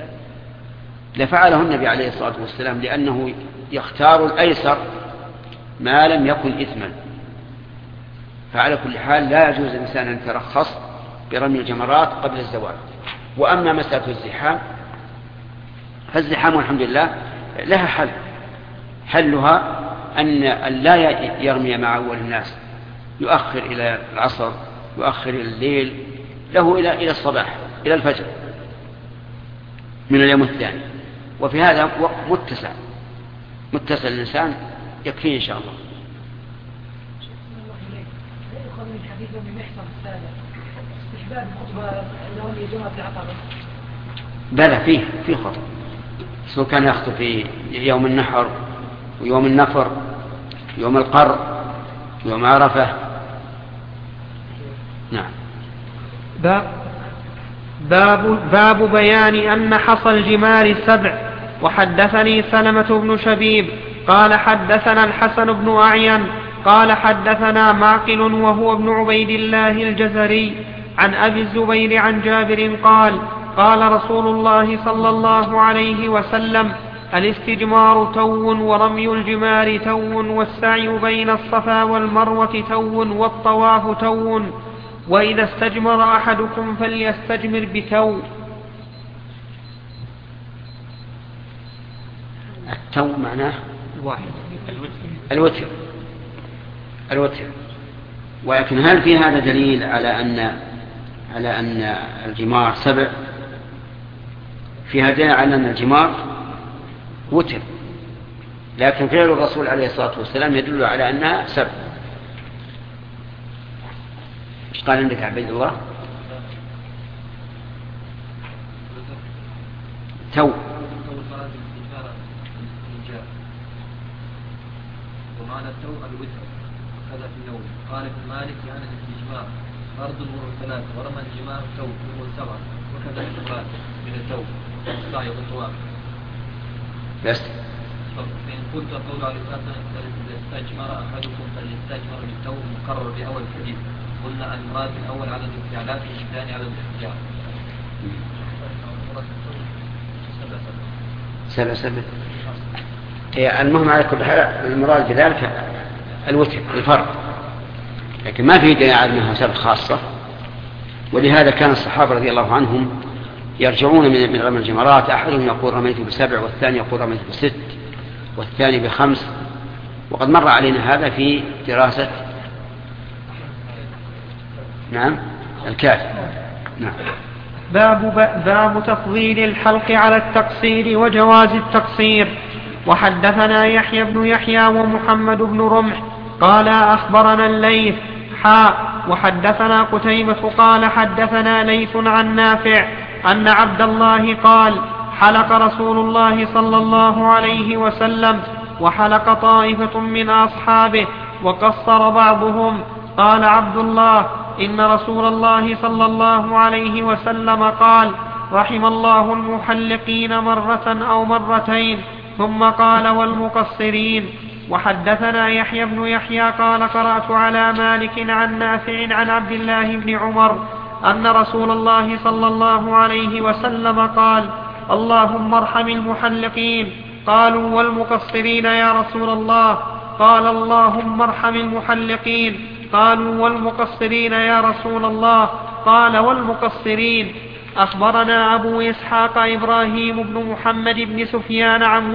لفعله النبي عليه الصلاة والسلام، لأنه يختار الأيسر ما لم يكن إثما. فعلى كل حال لا يجوز الإنسان أن يترخص برمي الجمرات قبل الزوال. وأما مسألة الزحام فالزحام والحمد لله لها حل، حلها أن لا يرمي مع أول الناس، يؤخر إلى العصر، يؤخر إلى الليل، له إلى الصباح، إلى الفجر من اليوم الثاني. وفي هذا وقت متسع الإنسان يكفيه إن شاء الله. بلى فيه خطب، سواء كان يخطب في يوم النحر ويوم النفر، يوم القر، يوم عرفة. نعم. باب بيان أن حصى الجمار 7. وحدثني سلمة بن شبيب قال حدثنا الحسن بن أعين قال حدثنا معقل وهو ابن عبيد الله الجزري عن أبي الزبير عن جابر قال قال رسول الله صلى الله عليه وسلم الاستجمار تو ورمي الجمار تو والسعي بين الصفا والمروة تو والطواف تو وإذا استجمر أحدكم فليستجمر بتو. التو معناه واحد، الوتر. ولكن هل في هذا دليل على أن الجمار 7؟ فيها دليل على أن الجمار وتر، لكن فعل الرسول عليه الصلاة والسلام يدل على أنها 7. ايش قال عندك عبيد الله؟ تو. ومعنى التو الوتر وكذا في النوم. قال ابن مالك يعني الاستجمار فرض الوضوء 3 ورمى الجمار تو وهو 7 وكذا الإخراج من التو والسعي والطواف. بس فإن قلت قول عليه الصلاة والسلام إذا استجمر أحدكم فليستجمر بالتو مقرر بأول الحديث، قلنا المراد الأول على الانفعالات والثاني على الاختيار. 7 المهم على كل حال المراد بذلك الوتر الفرد، لكن ما في دليل على أنها 7 خاصة. ولهذا كان الصحابة رضي الله عنهم يرجعون من رمي الجمرات، أحدهم يقول رميت ب7 والثاني يقول رميت ب6 والثاني ب5. وقد مر علينا هذا في دراسة الكافي. نعم. باب تفضيل الحلق على التقصير وجواز التقصير. وحدثنا يحيى بن يحيى ومحمد بن رمح قال أخبرنا الليث وحدثنا قتيبة قال حدثنا ليث عن نافع أن عبد الله قال حلق رسول الله صلى الله عليه وسلم وحلق طائفة من أصحابه وقصر بعضهم. قال عبد الله إن رسول الله صلى الله عليه وسلم قال رحم الله المحلقين مرة أو مرتين، ثم قال والمقصرين. وحدثنا يحيى بن يحيى قال قرأت على مالك عن نافع عن عبد الله بن عمر أن رسول الله صلى الله عليه وسلم قال اللهم ارحم المحلقين. قالوا والمقصرين يا رسول الله؟ قال اللهم ارحم المحلقين. قالوا والمقصرين يا رسول الله؟ قال والمقصرين. أخبرنا أبو إسحاق إبراهيم بن محمد بن سفيان عن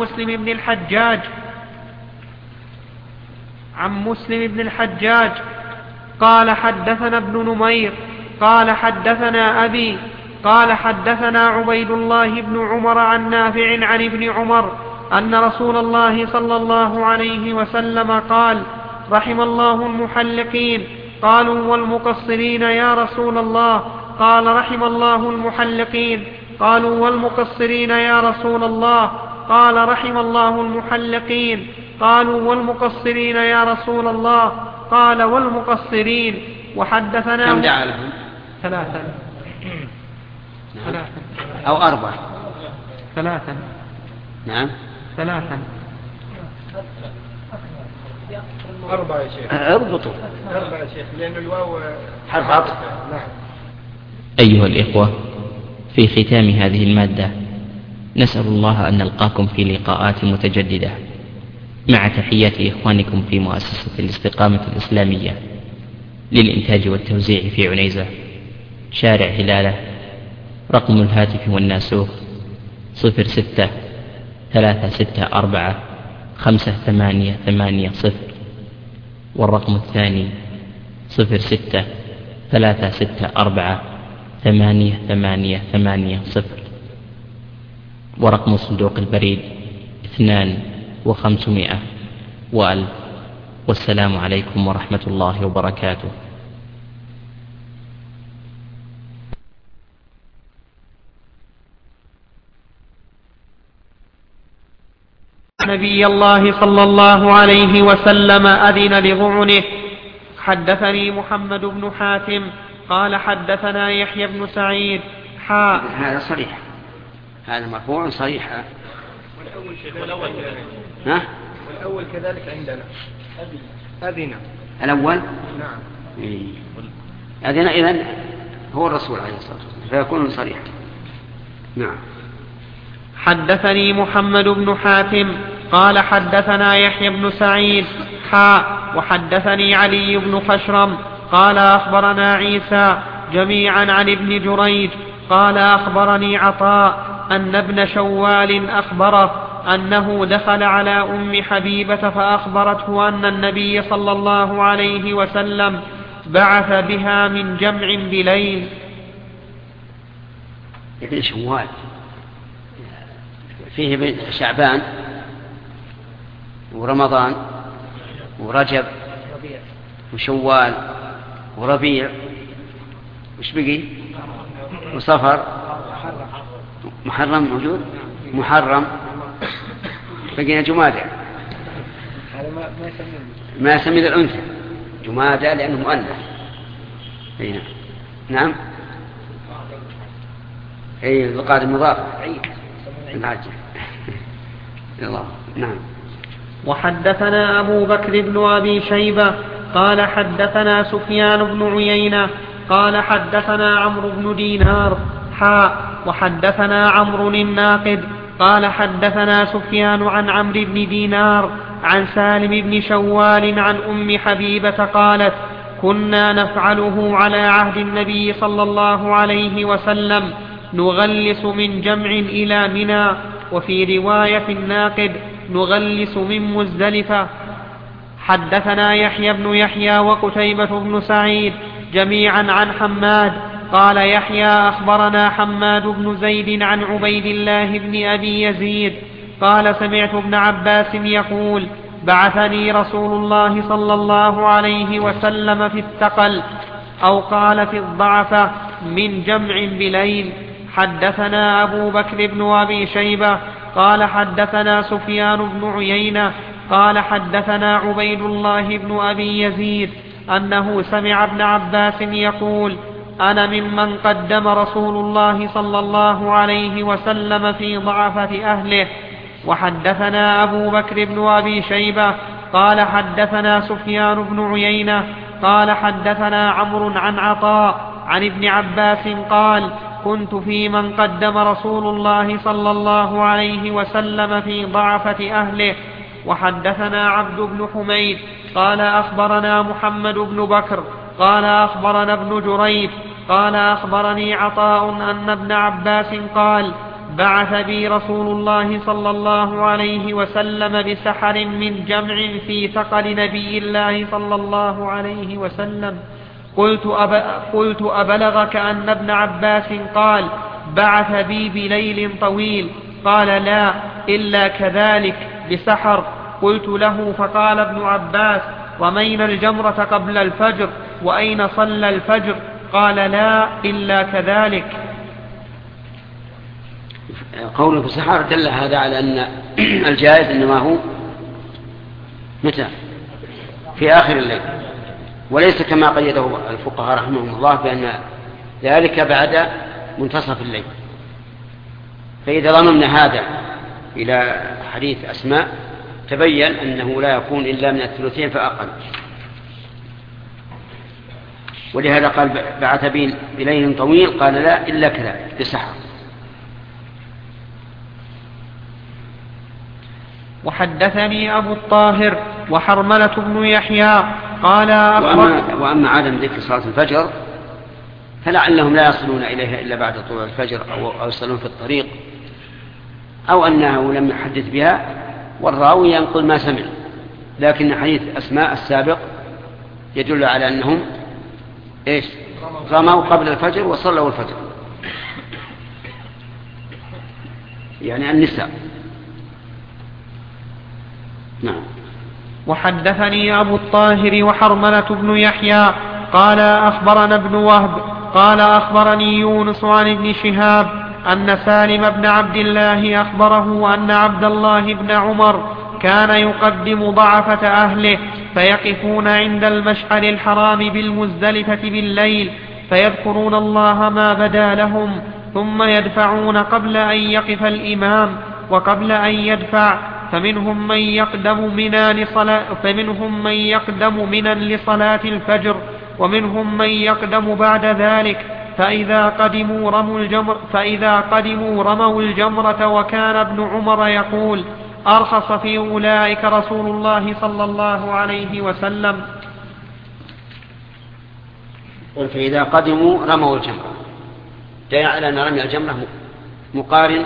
مسلم بن الحجاج قال حدثنا ابن نمير قال حدثنا أبي قال حدثنا عبيد الله بن عمر عن نافع عن ابن عمر أن رسول الله صلى الله عليه وسلم قال رحم الله المحلقين. قالوا والمقصرين يا رسول الله؟ قال رحم الله المحلقين. قالوا والمقصرين يا رسول الله؟ قال رحم الله المحلقين. قالوا والمقصرين يا رسول الله؟ قال والمقصرين. وحدثنا كم دعا لهم؟ 3 أو 4. 3. نعم 3. 4 يا شيخ. اربطوا 4 يا شيخ لأن الواو حرف عطف. نعم. أيها الإخوة، في ختام هذه المادة نسأل الله أن نلقاكم في لقاءات متجددة، مع تحيات إخوانكم في مؤسسة الاستقامة الإسلامية للإنتاج والتوزيع في عنيزة، شارع هلالة. رقم الهاتف والناسوخ 06-364-5880، والرقم الثاني 06-364-8880، ورقم صندوق البريد 2 و500 و1000. والسلام عليكم ورحمة الله وبركاته. نبي الله صلى الله عليه وسلم أذن لظعنه. حدثني محمد بن حاتم قال حدثنا يحيى بن سعيد هذا صريح، هذا مرفوع صريح. والأول كذلك عندنا أذن. الأول نعم. أذن إذن هو الرسول عليه الصلاة والسلام فيكون صريحا. نعم. حدثني محمد بن حاتم قال حدثنا يحيى بن سعيد وحدثني علي بن خشرم قال أخبرنا عيسى جميعا عن ابن جريج قال أخبرني عطاء أن ابن شوال أخبره أنه دخل على أم حبيبة فأخبرته أن النبي صلى الله عليه وسلم بعث بها من جمع بليل. ابن شوال فيه شعبان ورمضان ورجب وشوال وربيع، وش بقي؟ وصفر، محرم موجود، محرم، بقينا جمادى. ما يسمي الأنثى جمادى لأنه مؤنث. نعم. أي القادم مضاف العجل. الله. نعم. وحدثنا أبو بكر بن أبي شيبة قال حدثنا سفيان بن عيينة قال حدثنا عمرو بن دينار وحدثنا عمرو الناقد قال حدثنا سفيان عن عمرو بن دينار عن سالم بن شوال عن أم حبيبة قالت كنا نفعله على عهد النبي صلى الله عليه وسلم نغلس من جمع إلى منى، وفي رواية الناقد نغلس من مزدلفة. حدثنا يحيى بن يحيى وقتيبة بن سعيد جميعا عن حماد قال يحيى أخبرنا حماد بن زيد عن عبيد الله بن أبي يزيد قال سمعت ابن عباس يقول بعثني رسول الله صلى الله عليه وسلم في الثقل أو قال في الضعفة من جمع بليل. حدثنا أبو بكر بن أبي شيبة قال حدثنا سفيان بن عيينة قال حدثنا عبيد الله بن أبي يزيد أنه سمع ابن عباس يقول أنا ممن قدم رسول الله صلى الله عليه وسلم في ضعفة أهله. وحدثنا أبو بكر بن أبي شيبة قال حدثنا سفيان بن عيينة قال حدثنا عمرو عن عطاء عن ابن عباس قال كنت في من قدم رسول الله صلى الله عليه وسلم في ضعفة أهله. وحدثنا عبد بن حميد قال أخبرنا محمد بن بكر قال أخبرنا ابن جريج قال أخبرني عطاء أن ابن عباس قال بعث بي رسول الله صلى الله عليه وسلم بسحر من جمع في ثقل نبي الله صلى الله عليه وسلم. قلت أبلغك أن ابن عباس قال بعث بي بليل طويل؟ قال لا إلا كذلك بسحر. قلت له فقال ابن عباس رمينا الجمرة قبل الفجر وأين صلى الفجر؟ قال لا إلا كذلك. قوله في السحر دل هذا على أن الجائز إنما هو متى؟ في آخر الليل، وليس كما قيده الفقهاء رحمهم الله بأن ذلك بعد منتصف الليل. فإذا ضممنا هذا إلى حديث أسماء تبين أنه لا يكون إلا من الثلثين فأقل. ولهذا قال بعث بليل طويل، قال لا إلا كذلك بسحر. وحدثني أبو الطاهر وحرملة بن يحيى قال وأما عدم ذكر صلاة الفجر فلعلهم لا يصلون إليها إلا بعد طلوع الفجر أو يصلون في الطريق، أو أنه لم يحدث بها والراوي ينقل ما سمع. لكن حديث أسماء السابق يدل على أنهم رموا قبل الفجر وصلوا الفجر، يعني النساء. نعم. وحدثني أبو الطاهر وحرملة بن يحيى قال أخبرنا ابن وهب قال أخبرني يونس عن ابن شهاب أن سالم بن عبد الله أخبره أن عبد الله بن عمر كان يقدم ضعفة أهله فيقفون عند المشعر الحرام بالمزدلفة بالليل فيذكرون الله ما بدا لهم ثم يدفعون قبل أن يقف الإمام وقبل أن يدفع، فمنهم من يقدم منا لصلاة الفجر ومنهم من يقدم بعد ذلك، فإذا قدموا رموا الجمرة. وكان ابن عمر يقول أرخص في أولئك رسول الله صلى الله عليه وسلم. فإذا قدموا رموا الجمرة دل على أن رمي الجمرة مقارن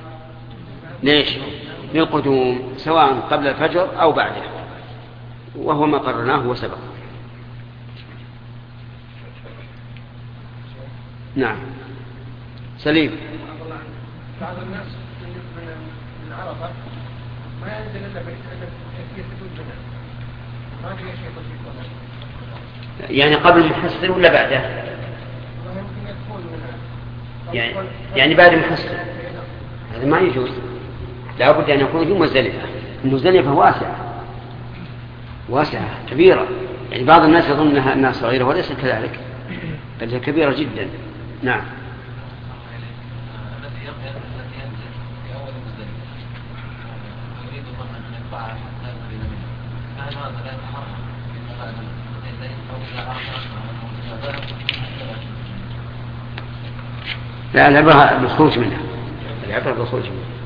للقدوم سواء قبل الفجر أو بعده، وهو ما قررناه وسبق. نعم. سليم. بعض الناس من عرفة ما ينزل إلا يسجد منها، ما في شيء بسيط. يعني قبل المحصل ولا بعده؟ يمكن يدخل منها. يعني بعد المحصل هذا ما يجوز، لا بد أن يكون في مزدلفة. المزدلفة واسعة كبيرة، يعني بعض الناس يظن أنها صغيرة وليس كذلك، بل هي كبيرة جدا. نعم. لا، العبرة بالخروج منها. هل نقول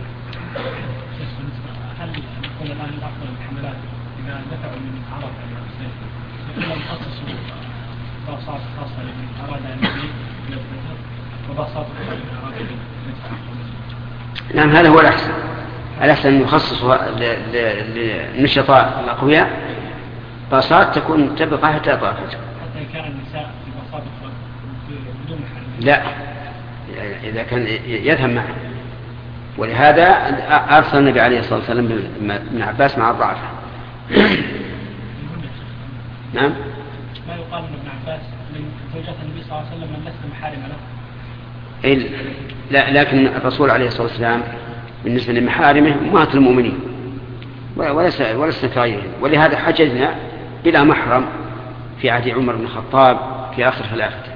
الآن بعض الحملات إذا دفعوا من عرفة إلى مزدلفة لم يخصصوا باصات خاصة لمن أراد أن يجيء إلى الفجر وباصات خاصة لمن أراد أن يدفع؟ نعم، هذا هو الأحسن. الأحسن أن يخصصوا للنشطاء الأقوياء باصات تكون تبقى حتى يطلع الفجر. حتى إن كان النساء في باصات بدون محرم؟ لا، إذا كان يذهب معه. ولهذا أرسل النبي عليه الصلاة والسلام ابن عباس مع الضعف. نعم. ما يقال من ابن عباس من زوجات النبي صلى الله عليه وسلم من لسنا محارم له؟ لا، لكن الرسول عليه الصلاة والسلام بالنسبة لمحارمه أمهات المؤمنين ولسنا كغيرهم، ولهذا حجزنا بلا محرم في عهد عمر بن الخطاب في آخر خلافته.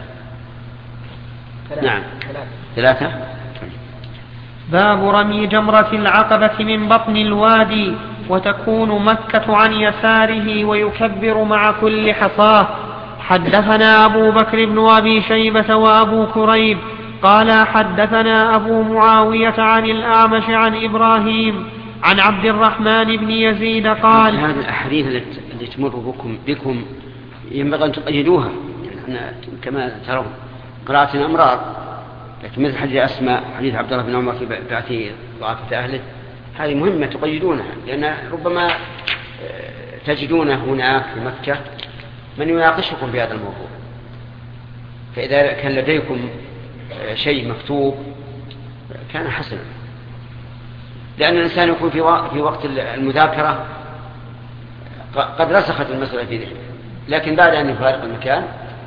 نعم. 3. باب رمي جمرة العقبة من بطن الوادي وتكون مكة عن يساره ويكبر مع كل حصاه. حدثنا أبو بكر بن أبي شيبة وأبو كريب قال حدثنا أبو معاوية عن الأعمش عن إبراهيم عن عبد الرحمن بن يزيد قال هذه الأحاديث التي تمر بكم ينبغي أن تقيدوها، يعني كما ترون قراءة أمرار، لكن مثل حديث أسماء، حديث عبد الله بن عمر في بعث ضعفة أهله، هذه مهمة تقيدونها، لأن ربما تجدون هناك في مكة من يناقشكم بهذا الموضوع. فإذا كان لديكم شيء مكتوب كان حسنا، لأن الإنسان يكون في وقت المذاكرة قد رسخت المسألة في ذهنه، لكن بعد أن يفارق المكان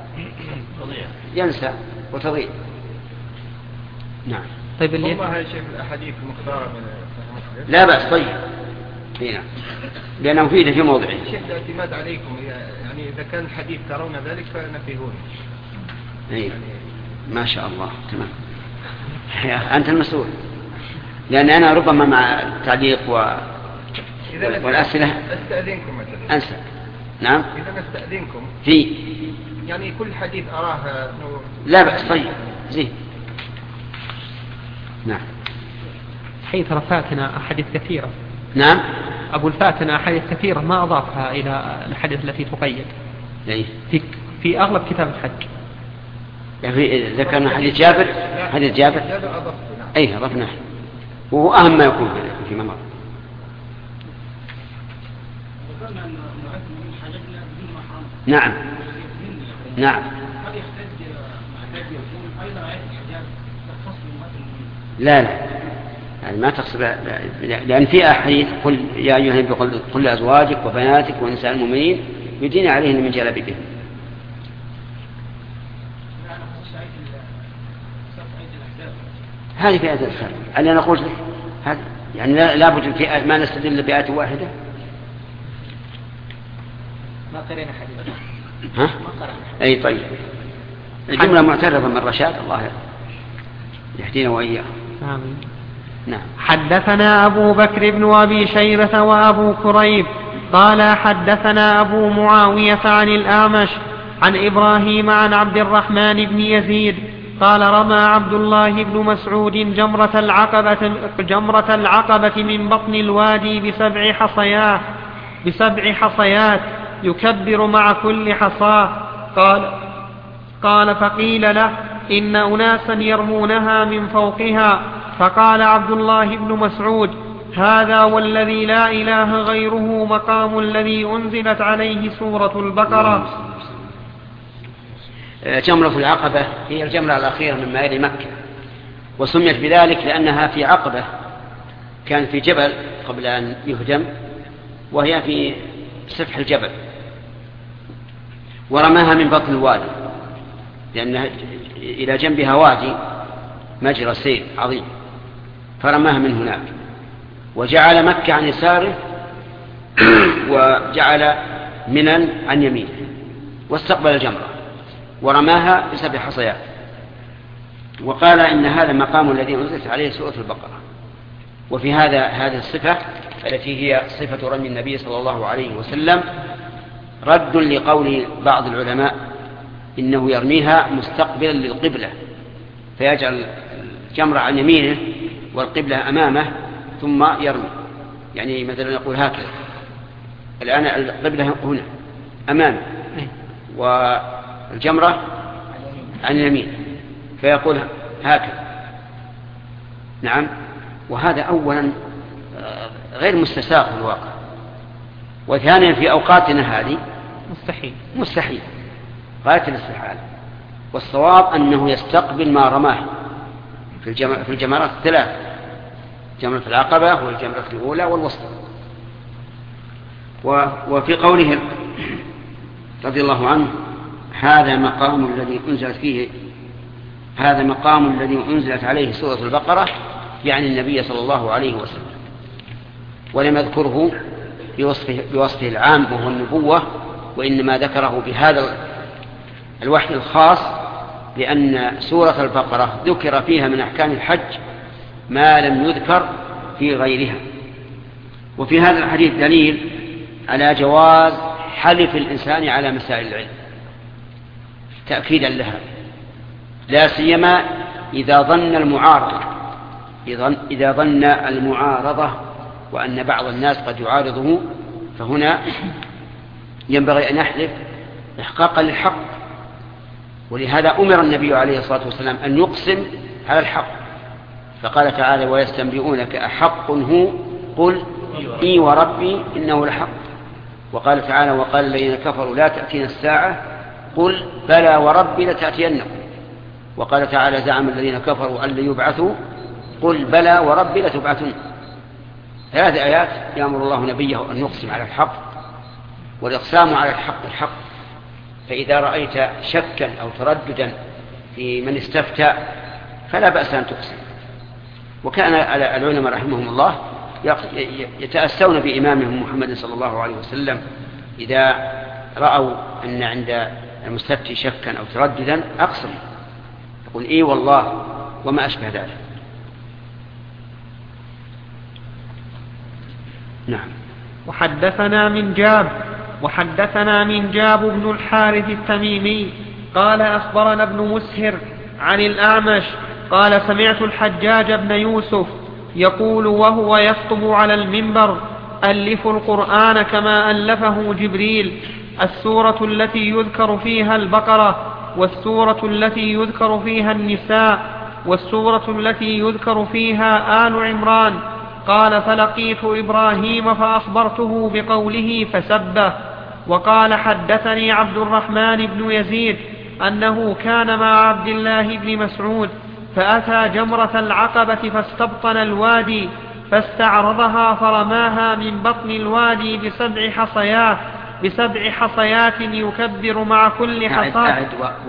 ينسى وتضيع. نعم. طيب اللي هذا شيء الأحاديث مختارة من لا بأس. طيب هنا لأنه مفيدة في موضعه. شيخ الاعتماد عليكم، يعني إذا كان الحديث ترون ذلك فنبهوني. يعني ما شاء الله. تمام. أنت المسؤول، لأن أنا ربما مع التعليق والأسئلة أستأذنكم مثلا. أنسى. نعم. إذا نستأذنكم في يعني كل حديث أراه لا بأس. طيب زين. نعم. حيث رفاتنا أحاديث كثيرة. نعم. أبو الفاتنة أحاديث كثيرة ما أضافها إلى الحديث التي تقيد في أغلب كتاب الحج. يعني ذكرنا حديث جابر. حديث جابر أي أضفناه، وهو أهم ما يكون في ممر. نعم نعم. لا يعني ما تقصد، لأن في أحاديث قل يا أيها النبي قل لأزواجك وبناتك ونساء المؤمنين يدين عليهن من جلابيبهن. هذه في آية الأحزاب اللي نقول هذا يعني لا بد في ما نستدل بآية واحدة. ما قرأنا حديث. ها؟ أي طيب. الجملة معترضة من رشاد، الله يهدينا وإياه. آمين. نعم. حدثنا أبو بكر بن أبي شيبة وأبو كريب قال حدثنا أبو معاوية عن الأعمش عن إبراهيم عن عبد الرحمن بن يزيد قال رمى عبد الله بن مسعود جمرة العقبة من بطن الوادي بسبع حصيات يكبر مع كل حصاة. قال فقيل له إن أناسا يرمونها من فوقها، فقال عبد الله بن مسعود هذا والذي لا إله غيره مقام الذي أنزلت عليه سورة البقرة. جمرة العقبة هي الجمرة الأخيرة من مائل مكة، وسميت بذلك لأنها في عقبة كان في جبل قبل أن يهدم، وهي في سفح الجبل، ورماها من بطن الوادي لأن إلى جنبها وادي مجرى سيل عظيم، فرماها من هناك، وجعل مكة عن يساره وجعل منى عن يمينه، واستقبل الجمرة ورماها بسبع حصيات، وقال إن هذا مقام الذي أنزلت عليه سورة البقرة. وفي هذه الصفة التي هي صفة رمي النبي صلى الله عليه وسلم رد لقول بعض العلماء إنه يرميها مستقبلا للقبلة، فيجعل الجمرة عن يمينه والقبلة أمامه ثم يرمي. يعني مثلا يقول هكذا، الآن القبلة هنا أمامه والجمرة عن اليمين، فيقول هكذا. نعم. وهذا أولا غير مستساغ في الواقع، وثانيا في أوقاتنا هذه مستحيل غاية الاستحالة. والصواب أنه يستقبل ما رماه في الجمرات الثلاث، جمرة العقبة والجمرة الأولى والوسطى. وفي قوله رضي الله عنه هذا مقام الذي أنزلت عليه سورة البقرة، يعني النبي صلى الله عليه وسلم، ولم يذكره بوصفه العام وهو النبوة، وإنما ذكره بهذا الوحي الخاص، لأن سورة البقرة ذكر فيها من أحكام الحج ما لم يذكر في غيرها. وفي هذا الحديث دليل على جواز حلف الإنسان على مسائل العلم تأكيدا لها، لا سيما إذا ظن المعارضة وأن بعض الناس قد يعارضه، فهنا ينبغي أن يحلف إحقاقا للحق. ولهذا أمر النبي عليه الصلاة والسلام أن يقسم على الحق، فقال تعالى ويستنبئونك أحق هو قل إي وربي إنه لحق. وقال تعالى وقال الذين كفروا لا تأتينا الساعة قل بلى وربي لتأتينكم. وقال تعالى زعم الذين كفروا أن لن يبعثوا قل بلى وربي لتبعثن. هذه آيات يأمر الله نبيه أن يقسم على الحق والإقسام على الحق. فإذا رأيت شكا أو ترددا في من استفتى فلا بأس أن تقسم. وكان العلماء رحمهم الله يتأسون بإمامهم محمد صلى الله عليه وسلم إذا رأوا أن عند المستفتي شكا أو ترددا أقسم، يقول إيه والله وما أشبه ذلك. نعم. وحدثنا من جاب بن الحارث التميمي قال أخبرنا ابن مسهر عن الأعمش قال سمعت الحجاج بن يوسف يقول وهو يخطب على المنبر ألفوا القرآن كما ألفه جبريل، السورة التي يذكر فيها البقرة، والسورة التي يذكر فيها النساء، والسورة التي يذكر فيها آل عمران. قال فلقيت إبراهيم فأخبرته بقوله فسبه. وقال حدثني عبد الرحمن بن يزيد أنه كان مع عبد الله بن مسعود فأتى جمرة العقبة فاستبطن الوادي فاستعرضها فرماها من بطن الوادي بسبع حصيات يكبر مع كل حصاة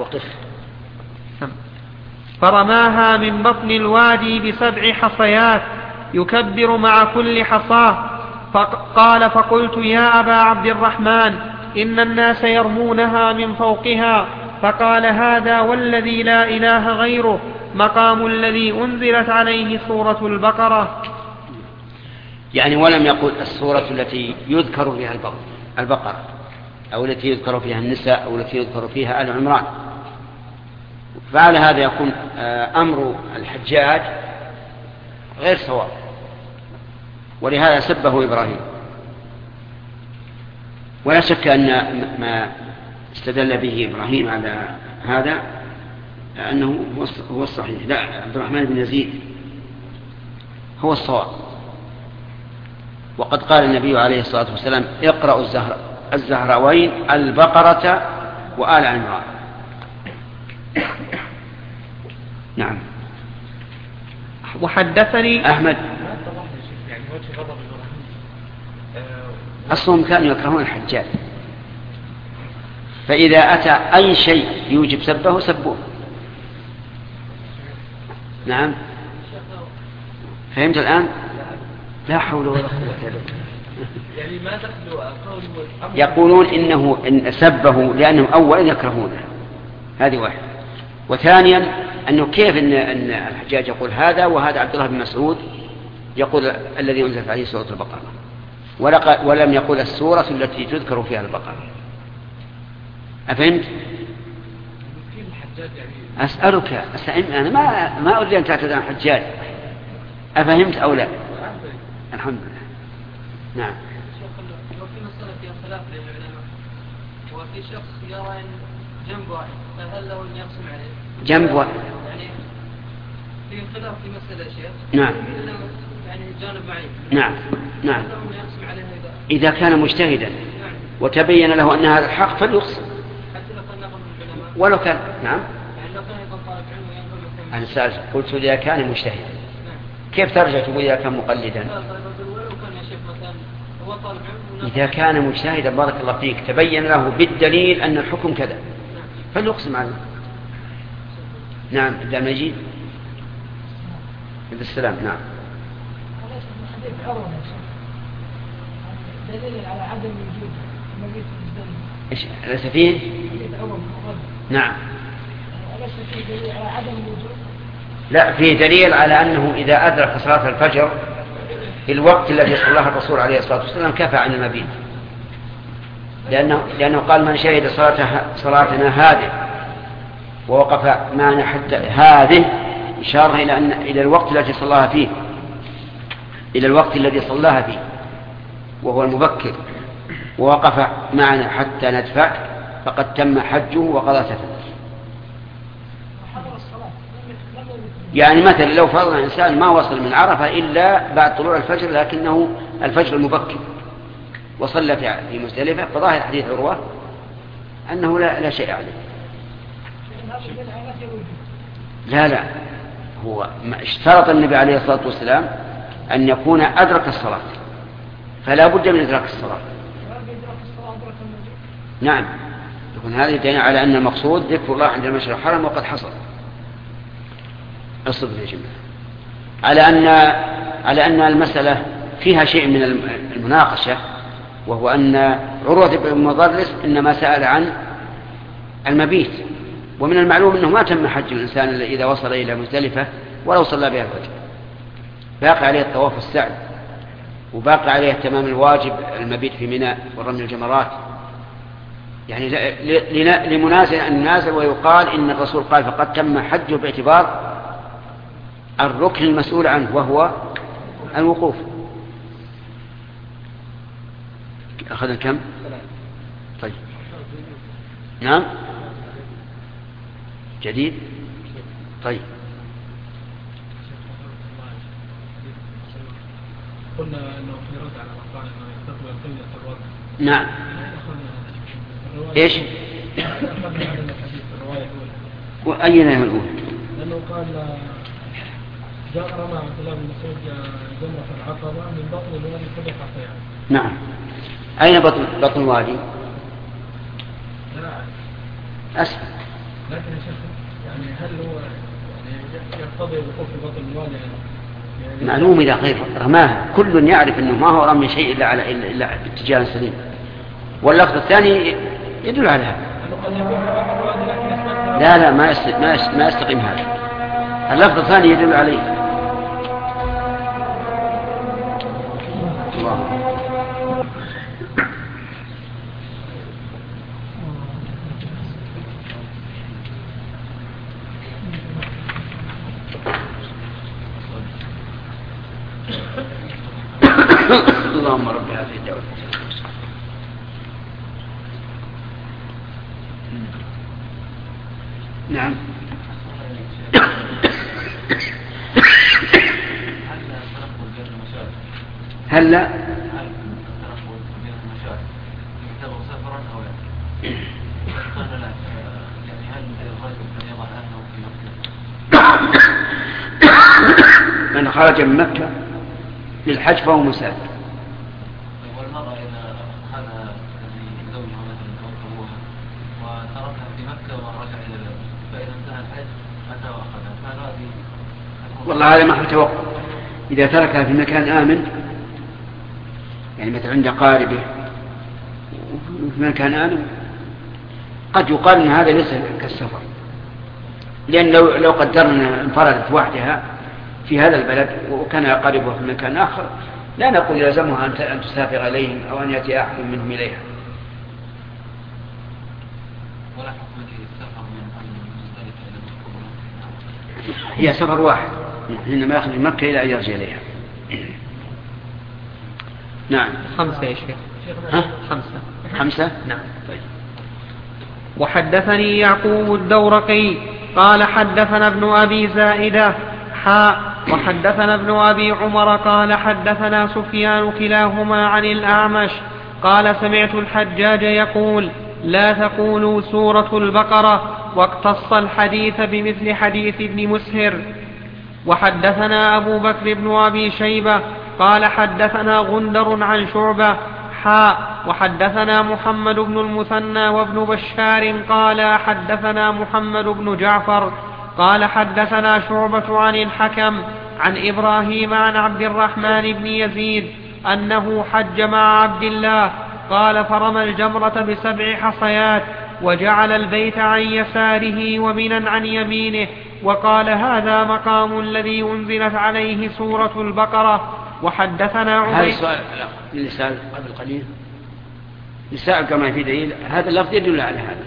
فرماها من بطن الوادي بسبع حصيات يكبر مع كل حصاة. قال فقلت يا أبا عبد الرحمن إن الناس يرمونها من فوقها. فقال هذا والذي لا إله غيره مقام الذي أنزلت عليه سورة البقرة. يعني ولم يقل السورة التي يذكر فيها البقرة أو التي يذكر فيها النساء أو التي يذكر فيها آل عمران. فعلى هذا يكون أمر الحجاج غير صواب، ولهذا سبه إبراهيم. ولا شك أن ما استدل به إبراهيم على هذا أنه هو الصحيح. لا، عبد الرحمن بن يزيد هو الصواب. وقد قال النبي عليه الصلاة والسلام اقرأوا الزهراوين البقرة وآل عمران. نعم. وحدثني أحمد أصلهم كانوا يكرهون الحجاج، فإذا أتى أي شيء يوجب سبه سبوه. نعم. فهمت الآن؟ لا حول ولا قوة إلا بالله. يقولون إن سبه لأنهم أولا يكرهونه، هذه واحد. وثانيا أنه كيف إن الحجاج يقول هذا وهذا عبد الله بن مسعود يقول الذي أنزلت عليه سورة البقرة، ولم يقل السورة التي تذكر فيها البقرة. أفهمت؟ أسألك أنا ما أريد أن تعتذر عن الحجاج. أفهمت أو لا؟ الحمد لله. نعم. لو في مسألة فيها خلاف بين العلماء وفي شخص يرى أن جنب واحد، فهل له أن يقسم عليه؟ جنب واحد. يعني في خلاف في مسألة شيء. نعم. يعني جانب معين. نعم. نعم. هل له أن يقسم عليه إذا كان مجتهدا وتبين له أن هذا الحق فليقسم. حتى لو كان نقل من العلماء. ولو كان. نعم. يعني لو كان يكون طالب علم وينقل من أنا سألت قلت إذا كان مجتهدا. كيف ترجع تقول إذا كان مقلدا؟ إذا كان مجتهدا بارك الله فيك تبين له بالدليل أن الحكم كذا فليقسم عليه. نعم. عبد المجيد عبد السلام. نعم. دليل على عدم وجود مبيت الدم. إيش ليس فيه؟ نعم. ليس فيه دليل على عدم وجود. لا، فيه دليل على أنه إذا أدرك صلاة الفجر في الوقت الذي صلاه الرسول عليه الصلاة والسلام كفى عن المبيت، لأنه قال من شهد صلاتنا هذه ووقف معنا حتى هذه، إشارة إلى الوقت الذي صلاها فيه، إلى الوقت الذي صلاها فيه وهو المبكر، ووقف معنا حتى ندفع فقد تم حجه وقضى سفره. يعني مثلا لو فرضنا إنسان ما وصل من عرفة إلا بعد طلوع الفجر لكنه الفجر المبكر وصلى في مزدلفة، فظاهر حديث عروة أنه لا شيء عليه. لا، هو اشترط النبي عليه الصلاة والسلام أن يكون أدرك الصلاة، فلا بد من إدراك الصلاة. حضرة النبي. نعم، يكون هذا دليل على أن المقصود ذكر الله عند المشعر الحرام وقد حصل. الصدق يا جماعة على أن المسألة فيها شيء من المناقشة، وهو أن عروة بن مضرس إنما سأل عن المبيت، ومن المعلوم أنه ما تم حج الإنسان إلا إذا وصل إلى مزدلفة ولو صلى بها الفجر، باقي عليه الطواف والسعي، وباقي عليه تمام الواجب المبيت في منى ورمي الجمرات، يعني لمنازل أن نازل ويقال إن الرسول قال فقد تم حجه باعتبار الركن المسؤول عنه وهو الوقوف. أخذنا كم؟ طيب نعم جديد. طيب قلنا أنه في رد على من قال أنه يستطيع قيمة الوضع. نعم. إيش؟ وأين الأولى؟ لأنه قال جاء رمى عبد الله بن مسعود جمرة العقبة من بطن الوادي كل حصيان. نعم. أين بطن الوادي؟ لا أسفل. لكن يا شيخ يعني هل هو يعني يقتضي الوقوف في بطن الوادي يعني معلوم إذا غير رماها كل يعرف أنه ما هو رمي شيء إلا اتجاه سليم، واللفظ الثاني يدل على هذا. لا ما يستقيم هذا، اللفظ الثاني يدل عليه. الله. اللهم رب هذه الدولة. نعم. هلا من خرج من مكة للحج فهو مسافر. والمرأة إذا أخذ زوجها مثلا توكلوها وتركها في مكة ورجع إلى البلد فإذا انتهى الحج أتى وأخذها فهذه والله هذا محل توقف. إذا تركها في مكان آمن، يعني مثلا عند قاربه في مكان آمن، قد يقال أن هذا ليس كالسفر، لأن لو قدرنا انفردت وحدها في هذا البلد وكان قاربها في مكان آخر لا نقول يلزمها أن تسافر إليهم أو أن يأتي أحد منهم إليها. ولا حكم السفر من مزدلفة إلى مكة؟ هي سفر واحد، إنما يخرج من مكة إلى أن يرجع إليها. نعم. 5 يا شيخ. ها؟ 5. نعم. طيب. وحدثني يعقوب الدورقي قال حدثنا ابن أبي زائدة وحدثنا ابن أبي عمر قال حدثنا سفيان كلاهما عن الأعمش قال سمعت الحجاج يقول لا تقولوا سورة البقرة، واقتص الحديث بمثل حديث ابن مسهر. وحدثنا أبو بكر بن أبي شيبة قال حدثنا غندر عن شعبة وحدثنا محمد بن المثنى وابن بشار قال حدثنا محمد بن جعفر قال حدثنا شعبة عن الحكم عن إبراهيم عن عبد الرحمن بن يزيد أنه حج مع عبد الله قال فرمى الجمرة ب7 حصيات وجعل البيت عن يساره ومنا عن يمينه، وقال هذا مقام الذي أنزلت عليه سورة البقرة. وحدثنا هذا عبيد. السؤال للسائل قبل قليل، السائل كما في دليل هذا اللفظ يدل على هذا.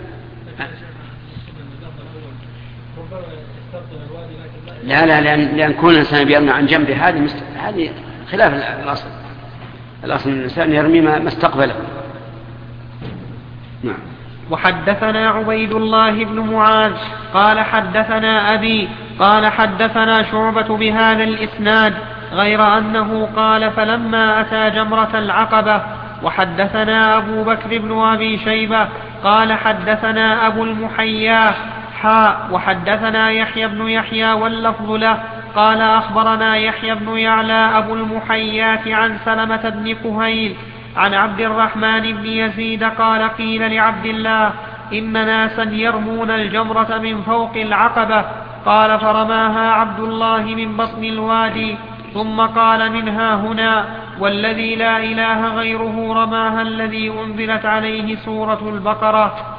لا لأن كل إنسان بيرمي عن جنبه هذه خلاف الأصل. الأصل من الإنسان يرمي ما استقبله. نعم. وحدثنا عبيد الله بن معاذ قال حدثنا أبي قال حدثنا شعبة بهذا الإسناد غير أنه قال فلما أتى جمرة العقبة. وحدثنا أبو بكر بن أبي شيبة قال حدثنا أبو المحيا وحدثنا يحيى بن يحيى واللفظ له قال أخبرنا يحيى بن يعلى أبو المحيات عن سلمة بن كهيل عن عبد الرحمن بن يزيد قال قيل لعبد الله إن ناسا يرمون الجمرة من فوق العقبة، قال فرماها عبد الله من بطن الوادي، ثم قال منها هنا والذي لا إله غيره رماها الذي أنزلت عليه سورة البقرة.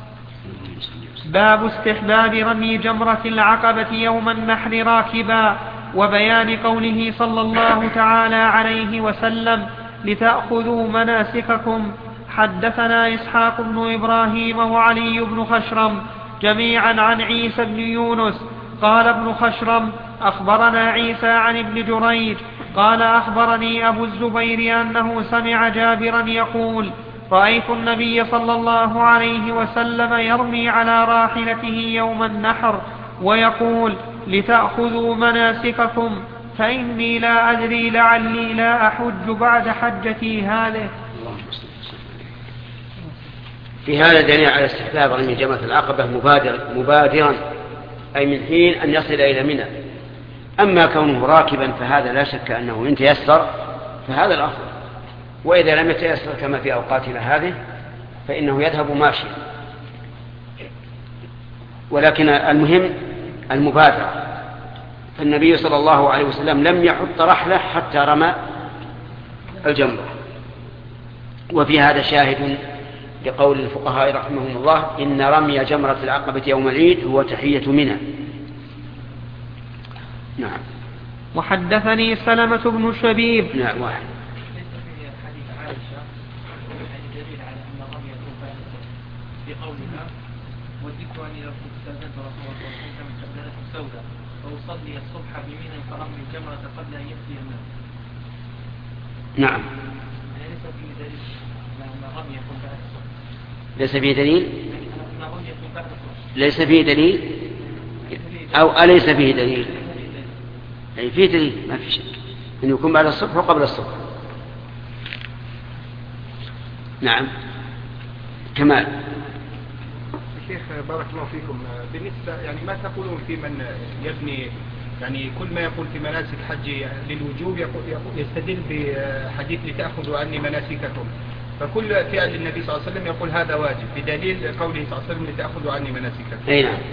باب استحباب رمي جمرة العقبة يوم النحر راكبا، وبيان قوله صلى الله تعالى عليه وسلم لتأخذوا مناسككم. حدثنا إسحاق بن إبراهيم وعلي بن خشرم جميعا عن عيسى بن يونس قال ابن خشرم أخبرنا عيسى عن ابن جريج قال أخبرني أبو الزبير أنه سمع جابرا يقول رأيت النبي صلى الله عليه وسلم يرمي على راحلته يوم النحر ويقول لتأخذوا مناسككم فإني لا أدري لعلي لا أحج بعد حجتي هذه. في هذا دليل على استحباب رمي جمرة العقبة مبادرا، أي من حين أن يصل إلى منى. أما كونه راكبا فهذا لا شك أنه إن تيسر فهذا الأفضل، وإذا لم يتيسر كما في أوقاتنا هذه فإنه يذهب ماشيا. ولكن المهم المبادرة، فالنبي صلى الله عليه وسلم لم يحط رحلة حتى رمى الجمرة. وفي هذا شاهد لقول الفقهاء رحمهم الله إن رمي جمرة العقبة يوم العيد هو تحية منى. نعم. وحدثني سلمة بن شبيب. نعم. واحد. بقولها وددت أني لو كنت استأذنت رسول الله صلى الله عليه وسلم من قبلته سوداء فأصلي الصبح بمنى فرمي الجمرة قبل أن يأتي الناس. نعم. ليس فيه دليل أن الرمي يكون بعد الصبح. ليس فيه دليل؟ أن الرمي يكون بعد الصبح. ليس فيه دليل أو أليس فيه دليل؟ أي فيه دليل ما في شك أنه يكون بعد الصبح وقبل الصبح. نعم. كمال. شيخ بارك الله فيكم، بالنسبة يعني ما تقولون في من يبني يعني كل ما يقول في مناسك حج للوجوب يستدل بحديث لتأخذوا عني مناسككم، فكل فعل النبي صلى الله عليه وسلم يقول هذا واجب بدليل قوله صلى الله عليه وسلم لتأخذوا عني مناسككم. أي نعم.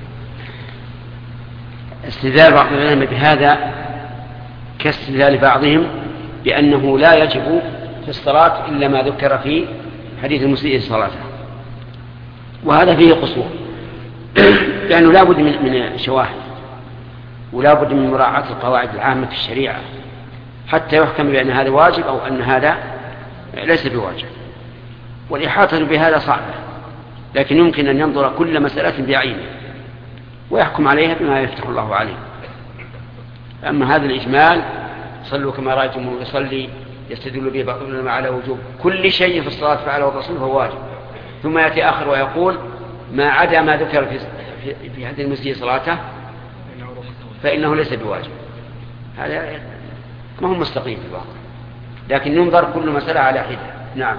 استدلال بعض العلماء بهذا كاستدلال بعضهم بأنه لا يجب في الصلاة إلا ما ذكر في حديث المسيء صلاته، وهذا فيه قصور لأنه لا بد من الشواهد ولا بد من مراعاة القواعد العامة في الشريعة حتى يحكم بأن هذا واجب أو أن هذا ليس بواجب. والإحاطة بهذا صعبة، لكن يمكن أن ينظر كل مسألة بعينه ويحكم عليها بما يفتح الله عليه. أما هذا الإجمال صلوا كما رأيتم يصلي يستدل به بعض العلماء على وجوب كل شيء في الصلاة فعله الرسول فهو واجب، ثم يأتي آخر ويقول ما عدا ما ذكر في حديث المسيء صلاته فإنه ليس بواجب. هذا ما هو مستقيم في الواقع، لكن ننظر كل مسألة على حدة. نعم.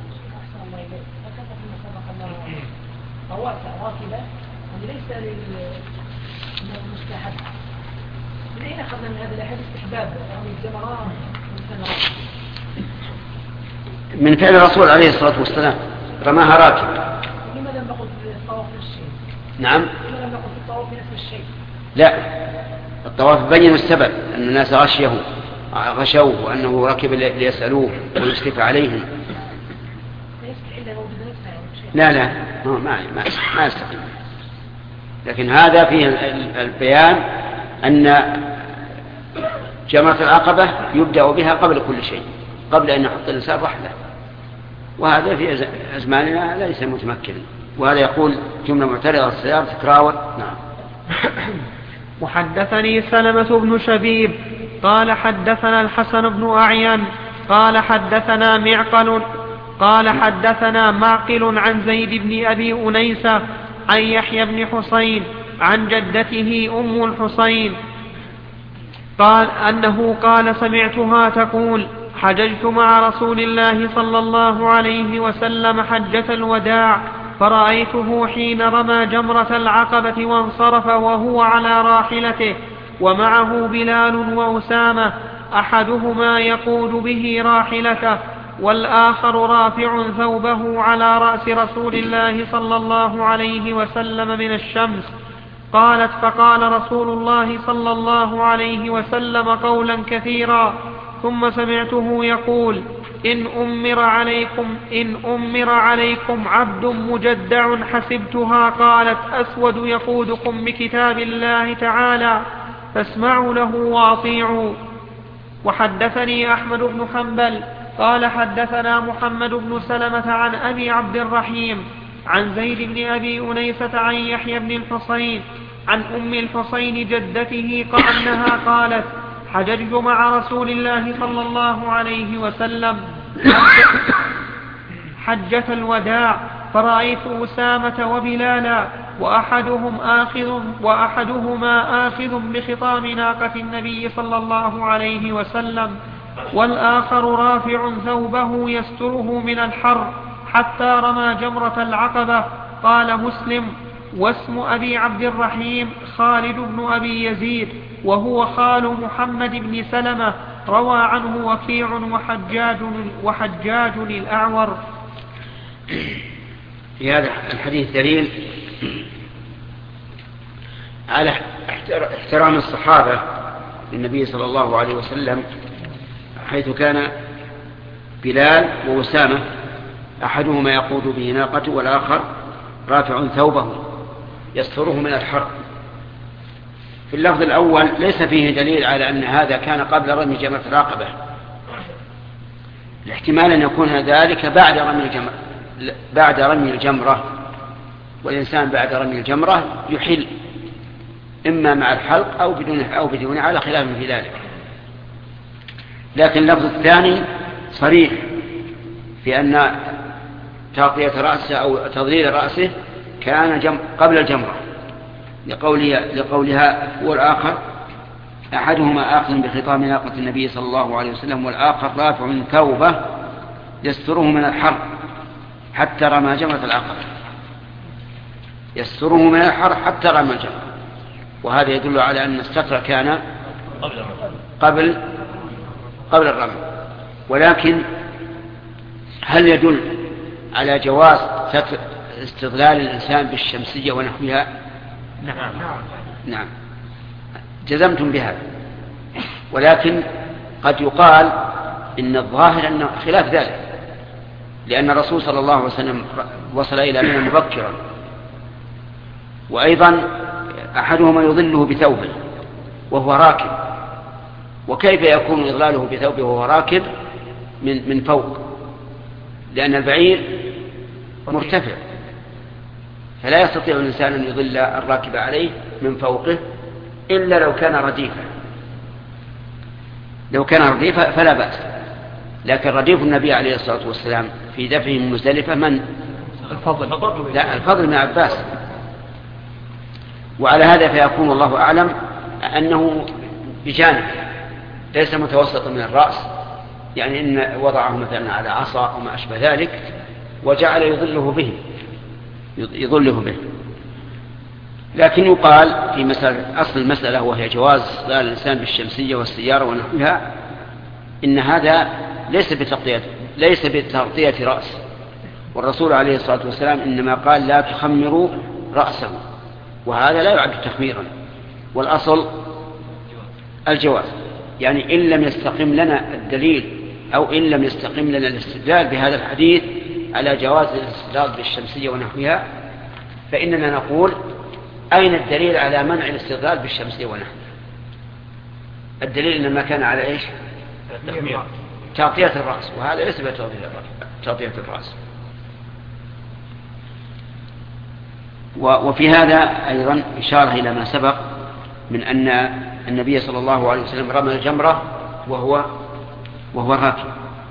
راكبة ليس للمستحب، من أين أخذنا من هذا الأحد استحباب يعني الجمرات من فعل الرسول عليه الصلاة والسلام رماها راكب. لماذا لم نقل في الطواف نفس الشيء؟ نعم. لماذا لم نقل في الطواف نفس الشيء؟ لا، الطواف بين السبب أن الناس غشوه وأنه ركب ليسألوه ويشرف عليهم. لا ما يستقيم. لكن هذا فيه البيان أن جمرة العقبة يبدأ بها قبل كل شيء، قبل أن يحط الإنسان رحلة، وهذا في أزماننا ليس متمكن. وهذا يقول جملة معترضة السيارة تكراور. نعم. وحدثني سلمة بن شبيب قال حدثنا الحسن بن أعين قال حدثنا معقل عن زيد بن أبي أنيسة عن يحيى بن حسين عن جدته أم الحسين قال أنه قال سمعتها تقول حججت مع رسول الله صلى الله عليه وسلم حجة الوداع فرأيته حين رمى جمرة العقبة وانصرف وهو على راحلته ومعه بلال وأسامة أحدهما يقود به راحلته والآخر رافع ثوبه على رأس رسول الله صلى الله عليه وسلم من الشمس. قالت: فقال رسول الله صلى الله عليه وسلم قولا كثيرا، ثم سمعته يقول: إن أمر عليكم عبد مجدع حسبتها، قالت: أسود يقودكم بكتاب الله تعالى، فاسمعوا له وأطيعوا. وحدثني أحمد بن حنبل قال حدثنا محمد بن سلمة عن أبي عبد الرحيم عن زيد بن أبي أنيسة عن يحيى بن الحصين عن أم الحصين جدته أنها قالت: حججت مع رسول الله صلى الله عليه وسلم حجة الوداع، فرأيت أسامة وبلالا وأحدهما آخذ بخطام ناقة النبي صلى الله عليه وسلم، والآخر رافع ثوبه يستره من الحر حتى رمى جمرة العقبة. قال مسلم: واسم أبي عبد الرحيم خالد بن أبي يزيد، وهو خال محمد بن سلمة، روى عنه وكيع وحجاج الأعور. في هذا الحديث دليل على احترام الصحابة للنبي صلى الله عليه وسلم، حيث كان بلال وأسامة أحدهما يقود به ناقته، والآخر رافع ثوبه يستره من الحر. في اللفظ الأول ليس فيه دليل على أن هذا كان قبل رمي جمرة العقبة، الاحتمال أن يكون ذلك بعد رمي الجمرة، والإنسان بعد رمي الجمرة يحل إما مع الحلق أو بدونه على خلاف في ذلك. لكن اللفظ الثاني صريح في أن تغطية رأسه أو تضليل رأسه كان قبل الجمرة، لقولها والآخر أحدهما آخذ بخطام ناقة النبي صلى الله عليه وسلم، والآخر رافع ثوبه يستره من الحر حتى رمى جمرة العقبة، يستره من الحر حتى رمى الجمرة. وهذا يدل على أن الستر كان قبل الرمي. ولكن هل يدل على جواز استظلال الإنسان بالشمسية ونحوها؟ نعم، جزمتم بهذا. ولكن قد يقال إن الظاهر أنه خلاف ذلك، لأن الرسول صلى الله عليه وسلم وصل إلى منى مبكرا، وأيضا أحدهما يظله بثوبه وهو راكب، وكيف يكون إظلاله بثوبه وهو راكب من فوق؟ لأن البعير مرتفع، فلا يستطيع الإنسان أن يظل الراكب عليه من فوقه إلا لو كان رديفا. لو كان رديفا فلا بأس، لكن رديف النبي عليه الصلاة والسلام في دفعه من مزدلفة من؟ الفضل بن عباس. وعلى هذا فيكون الله أعلم أنه بجانب ليس متوسطا من الرأس، يعني إن وضعه مثلا على عصا أو ما أشبه ذلك وجعل يظله به. لكن يقال في أصل المسألة وهي جواز استظلال الإنسان بالشمسية والسيارة ونحوها، إن هذا ليس بتغطية رأس، والرسول عليه الصلاة والسلام إنما قال لا تخمروا رأسه، وهذا لا يعد تخميرا، والأصل الجواز. يعني إن لم يستقم لنا الدليل أو إن لم يستقم لنا الاستدلال بهذا الحديث على جواز الاستدلال بالشمسية ونحوها، فإننا نقول أين الدليل على منع الاستدلال بالشمسية ونحوها؟ الدليل إنما كان على إيش؟ تغطية الرأس، وهذا ليس بتغطية الرأس. وفي هذا أيضا إشارة إلى ما سبق من أن النبي صلى الله عليه وسلم رمى الجمرة وهو راكب.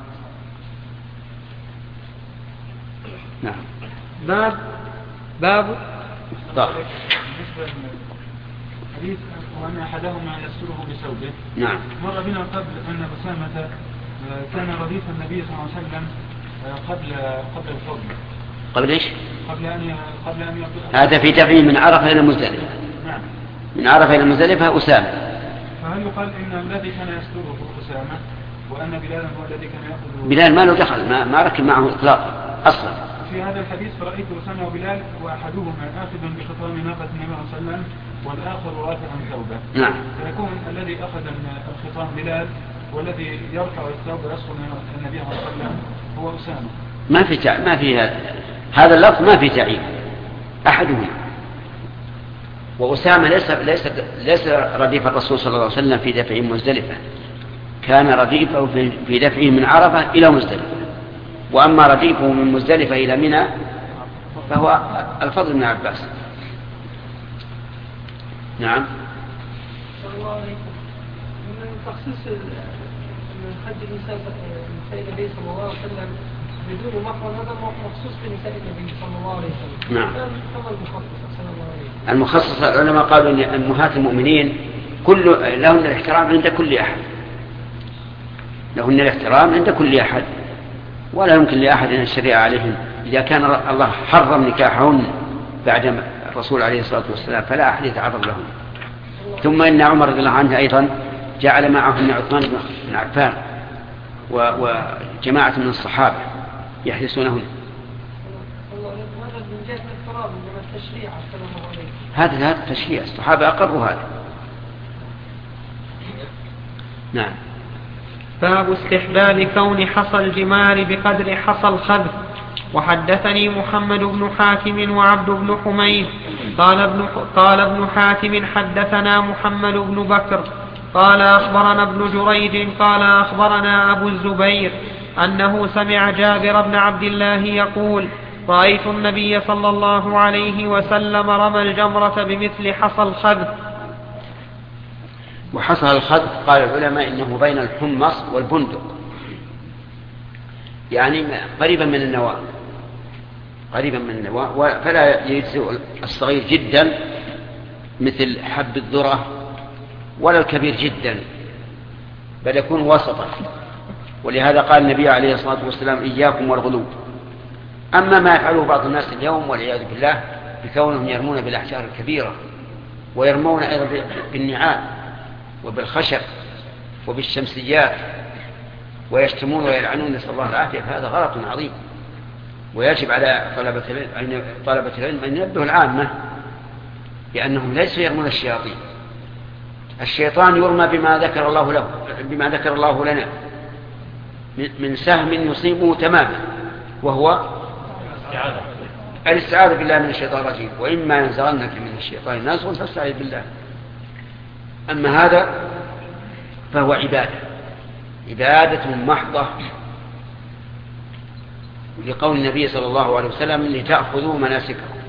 نعم. باب حديث وأن أحدهما يستره بثوبه. نعم. مر بنا قبل أن أسامة كان رديف النبي صلى الله عليه وسلم قبل الفضل. قبل إيش؟ قبل أن هذا في دفعه من عرفة إلى مزدلفة. نعم. من عرفة إلى مزدلفة أسامة. فهل يقال إن الذي كان يستره أسامة وأن بلالا هو الذي كان يأخذ. بلال ما له دخل، ما ركب معه إطلاقا أصلا. في هذا الحديث فرأيت أسامة وبلال وأحدهما آخذ بخطام ناقة النبي صلى الله عليه وسلم والآخر رافعا ثوبه. نعم. فيكون الذي أخذ الخطام بلال والذي يرفع الثوب يصل من النبي صلى الله عليه وسلم هو أسامة. ما في هذا اللفظ ما في تعيين أحدهما. وأسامة ليس رديف الرسول صلى الله عليه وسلم في دفعه مزدلفة، كان رديفه في دفعه من عرفة إلى مزدلفة. وأما رديفه من مزدلفة إلى منى فهو الفضل بن عباس. نعم. صلى الله عليكم. من تخصيص من حج النساء النبي صلى الله عليه وسلم بدون محرم هذا مخصوص بنساء النبي صلى الله عليه وسلم. نعم. كما المخصص صلى الله عليه وسلم. المخصص العلماء قالوا أن أمهات المؤمنين لهن الاحترام عند كل أحد. لهن الاحترام عند كل أحد، ولا يمكن لأحد أن الشريعة عليهم. إذا كان الله حرم نكاحهن بعد الرسول عليه الصلاة والسلام فلا أحد يتعرض لهم. ثم إن عمر رضي الله عنه أيضا جعل معهن عثمان بن عفان وجماعة من الصحابة يحرسونهن. هذا التشريع الصحابة أقروا هذا. نعم. باب استحباب كون حصى الجمار بقدر حصى الخذف. وحدثني محمد بن حاتم وعبد بن حميد قال ابن حاتم حدثنا محمد بن بكر قال أخبرنا ابن جريج قال أخبرنا أبو الزبير أنه سمع جابر بن عبد الله يقول رأيت النبي صلى الله عليه وسلم رمى الجمرة بمثل حصى الخذف. وحصى الخذف قال العلماء إنه بين الحمص والبندق، يعني قريبا من النواة، فلا يجزئ الصغير جدا مثل حب الذرة ولا الكبير جدا، بل يكون وسطا. ولهذا قال النبي عليه الصلاة والسلام إياكم والغلو. أما ما يفعله بعض الناس اليوم والعياذ بالله بكونهم يرمون بالأحجار الكبيرة ويرمون أيضا بالنعال وبالخشب وبالشمسيات ويشتمون ويلعنون، نسأل الله العافية، فهذا غلط عظيم. ويجب على طلبة العلم أن ينبهوا العامة لأنهم ليسوا يرمون الشياطين. الشيطان يرمى بما ذكر الله لنا من سهم يصيبه تماما، وهو الاستعاذة بالله من الشيطان الرجيم، وإما ينزغنك من الشيطان نزغ فاستعذ بالله. أما هذا فهو عبادة محضة، لقول النبي صلى الله عليه وسلم لتأخذوا مناسككم،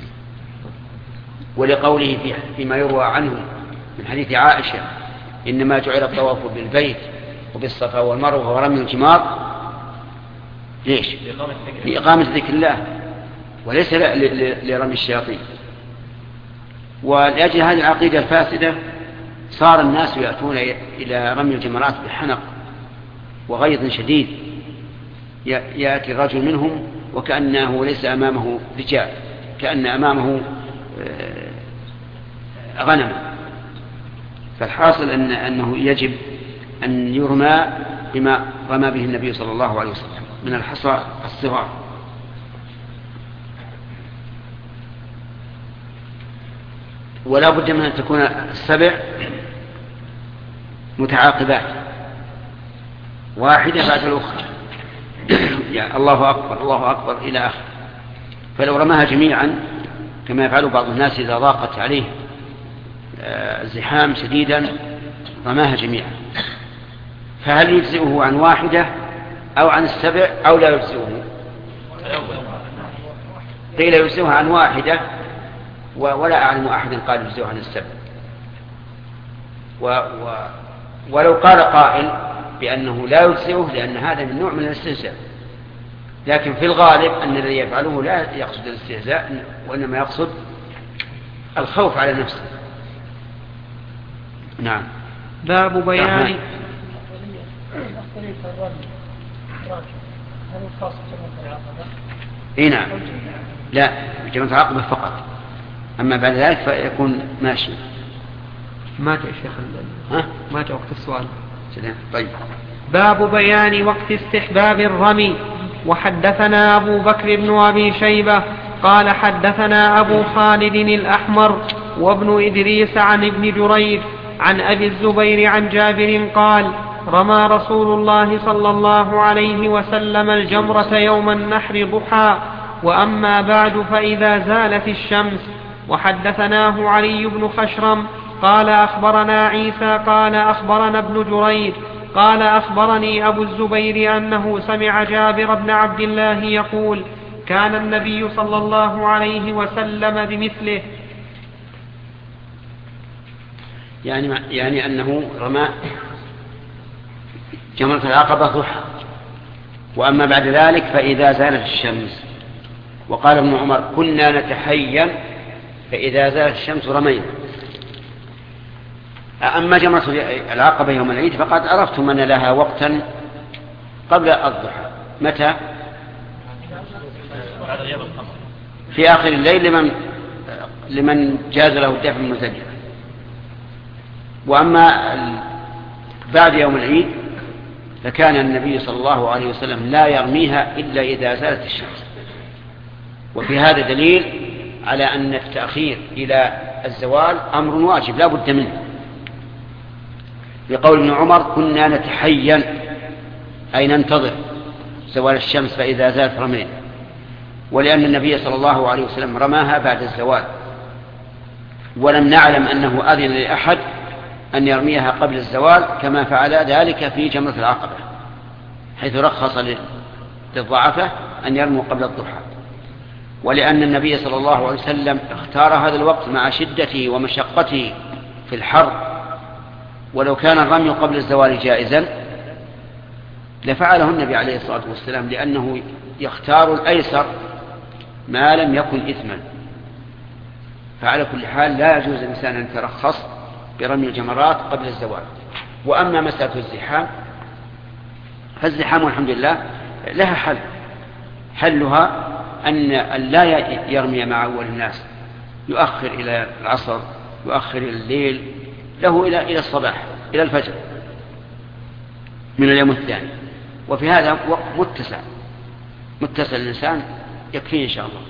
ولقوله فيما يروى عنه من حديث عائشة إنما جعل الطواف بالبيت وبالصفا والمروة ورمي الجمار ليش؟ لإقامة ذكر الله وليس لرمي الشياطين. ولأجل هذه العقيدة الفاسدة صار الناس يأتون إلى رمي الجمرات بحنق وغيظ شديد، يأتي الرجل منهم وكأنه ليس أمامه رجال، كأن أمامه غنم. فالحاصل أنه يجب أن يرمى بما رمى به النبي صلى الله عليه وسلم من الحصى الصغار. ولا بد من أن تكون السبع متعاقبات واحدة بعد الأخرى، يعني الله أكبر الله أكبر إلى آخر. فلو رماها جميعا كما يفعل بعض الناس إذا ضاقت عليه زحام شديدا رماها جميعا، فهل يجزئه عن واحدة أو عن السبع أو لا يجزئه؟ قيل يجزئه عن واحدة، ولا أعلم أحد قال يجزئه عن السبع. ولو قال قائل بأنه لا يجزئه لأن هذا من نوع من الاستهزاء، لكن في الغالب أن الذي يفعله لا يقصد الاستهزاء وإنما يقصد الخوف على نفسه. نعم. باب بيان اي نعم، لا جمعة العقبة فقط، أما بعد ذلك فيكون ماشي. مات يا شيخ، مات وقت السؤال. طيب. باب بيان وقت استحباب الرمي. وحدثنا أبو بكر بن أبي شيبة قال حدثنا أبو خالد الأحمر وابن إدريس عن ابن جريج عن أبي الزبير عن جابر قال رمى رسول الله صلى الله عليه وسلم الجمرة يوم النحر ضحى، وأما بعد فإذا زالت الشمس. وحدثناه علي بن خشرم قال أخبرنا عيسى قال أخبرنا ابن جريج قال أخبرني أبو الزبير أنه سمع جابر بن عبد الله يقول كان النبي صلى الله عليه وسلم بمثله. يعني أنه رمى جمرة العقبة ضحى، وأما بعد ذلك فإذا زالت الشمس. وقال ابن عمر كنا نتحين فإذا زالت الشمس رمينا. أما جمرة العقبة يوم العيد فقد عرفتم أن لها وقتا قبل الضحى. متى؟ في آخر الليل لمن جاز له الدفع من مزدلفة. وأما بعد يوم العيد فكان النبي صلى الله عليه وسلم لا يرميها إلا إذا زالت الشمس. وفي هذا دليل على أن التأخير إلى الزوال أمر واجب لا بد منه، بقول ابن عمر كنا نتحين أي ننتظر زوال الشمس فإذا زالت رمينا، ولأن النبي صلى الله عليه وسلم رماها بعد الزوال، ولم نعلم أنه أذن لأحد أن يرميها قبل الزوال كما فعل ذلك في جمرة العقبة، حيث رخص للضعفة أن يرموا قبل الضحى. ولأن النبي صلى الله عليه وسلم اختار هذا الوقت مع شدته ومشقته في الحر، ولو كان الرمي قبل الزوال جائزا لفعله النبي عليه الصلاة والسلام، لأنه يختار الأيسر ما لم يكن إثما. فعلى كل حال لا يجوز الإنسان أن يترخص برمي الجمرات قبل الزوال. وأما مسألة الزحام فالزحام والحمد لله لها حل، حلها أن لا يرمي مع أول الناس، يؤخر إلى العصر، يؤخر إلى الليل، له إلى الصباح، إلى الفجر من اليوم الثاني. وفي هذا وقت متسع الإنسان يكفيه إن شاء الله.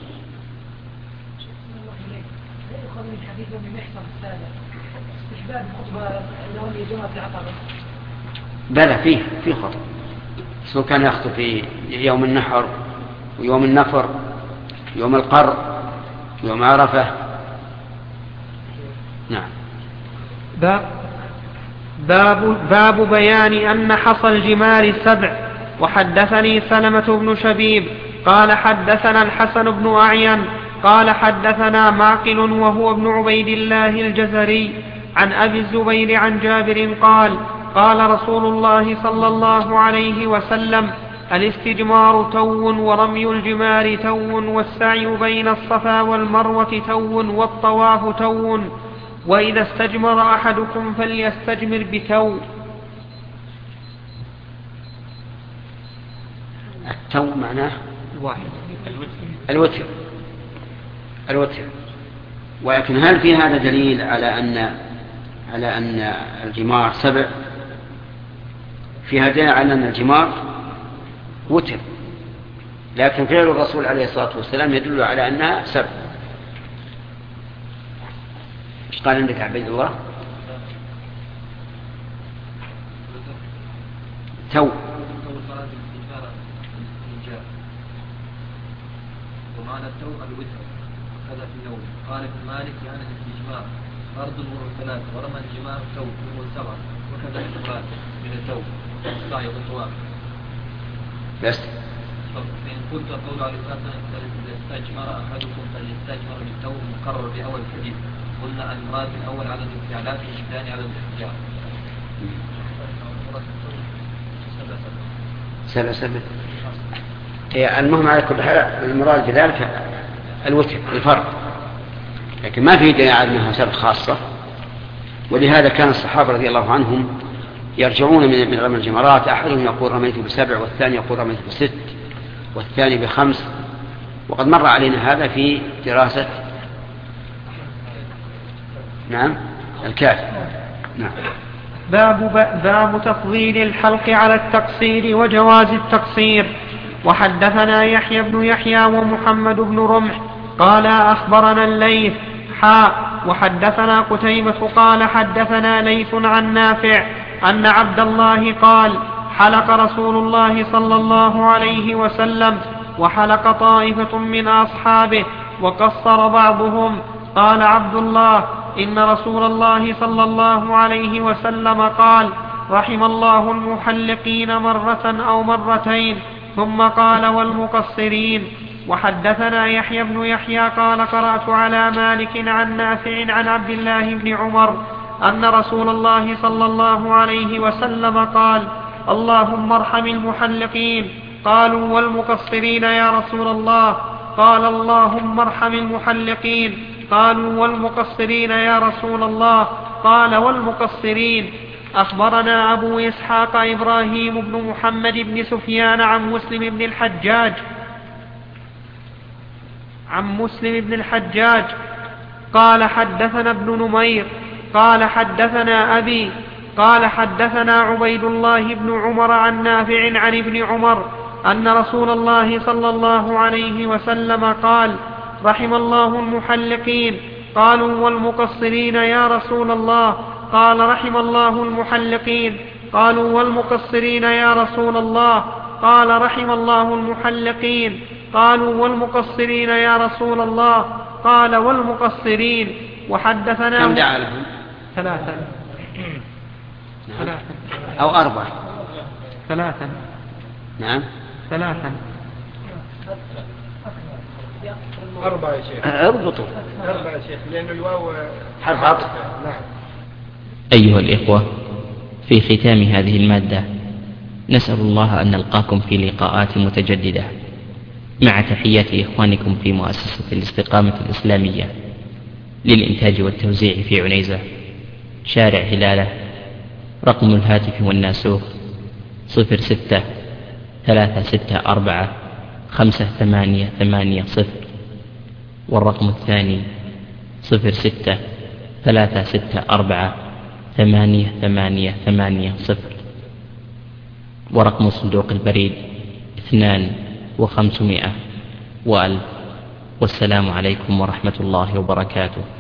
بلى فيه خطب، سواء كان يخطب في يوم النحر ويوم النفر، يوم القر، يوم عرفة. نعم. باب بيان أن حصى الجمار 7. وحدثني سلمة بن شبيب قال حدثنا الحسن بن أعين قال حدثنا معقل وهو ابن عبيد الله الجزري عن أبي الزبير عن جابر قال قال رسول الله صلى الله عليه وسلم الاستجمار تو ورمي الجمار تو والسعي بين الصفا والمروة تو والطواف تو وإذا استجمر أحدكم فليستجمر بتو. التو معناه واحد الوتر. ولكن هل في هذا دليل على أن الجمار 7؟ فيها دليل على أن الجمار وتر، لكن فعل الرسول عليه الصلاة والسلام يدل على أنها 7. ايش قال عندك عبيد الله؟ تو. ومعنى التو الوتر وكذا في النوم. قال ابن مالك يعني الاستجمار فرض المرء 3 ورمى الجمار تو المرء 7 وكذا الإخراج من التو السعي والطواف. بس فإن قلت قول عليه الصلاة والسلام إذا استجمر أحدكم فليستجمر بالتو مقرر بأول الحديث، قلنا المراد الأول على الاستعلاء والثاني على الاختيار. 7. المهم على كل حال المراد بذلك الوتر الفرض، لكن ما في دليل على أنها 7 خاصة. ولهذا كان الصحابة رضي الله عنهم يرجعون من رمي الجمرات، أحدهم يقول رميت ب7 والثاني يقول رميت ب6 والثاني ب5. وقد مر علينا هذا في دراسة الكافي. نعم. باب تفضيل الحلق على التقصير وجواز التقصير. وحدثنا يحيى بن يحيى ومحمد بن رمح قال أخبرنا الليث وحدثنا قتيبة قال حدثنا ليث عن نافع أن عبد الله قال حلق رسول الله صلى الله عليه وسلم وحلق طائفة من أصحابه وقصر بعضهم. قال عبد الله إن رسول الله صلى الله عليه وسلم قال رحم الله المحلقين مرة أو مرتين ثم قال والمقصرين. وحدثنا يحيى بن يحيى قال قرأت على مالك عن نافع عن عبد الله بن عمر أن رسول الله صلى الله عليه وسلم قال اللهم ارحم المحلقين. قالوا والمقصرين يا رسول الله؟ قال اللهم ارحم المحلقين. قالوا والمقصرين يا رسول الله؟ قال والمقصرين. أخبرنا أبو إسحاق إبراهيم بن محمد بن سفيان عن مسلم بن الحجاج قال حدثنا ابن نمير قال حدثنا أبي قال حدثنا عبيد الله بن عمر عن نافع عن ابن عمر أن رسول الله صلى الله عليه وسلم قال رحم الله المحلقين. قالوا والمقصرين يا رسول الله؟ قال رحم الله المحلقين. قالوا والمقصرين يا رسول الله؟ قال رحم الله المحلقين. قالوا والمقصرين يا رسول الله؟ قال والمقصرين. وحدثنا كم دعا لهم؟ 3 أو 4 3 4 يا شيخ. اربطوا 4 يا شيخ لأن الواو حرف عطف. نعم. أيها الإخوة، في ختام هذه المادة نسأل الله أن نلقاكم في لقاءات متجددة مع تحيات إخوانكم في مؤسسة الاستقامة الإسلامية للإنتاج والتوزيع في عنيزة، شارع هلالة. رقم الهاتف والناسوخ 06-364-5880، والرقم الثاني 06-364-8880، ورقم صندوق البريد 2 و500 و1000. والسلام عليكم ورحمة الله وبركاته.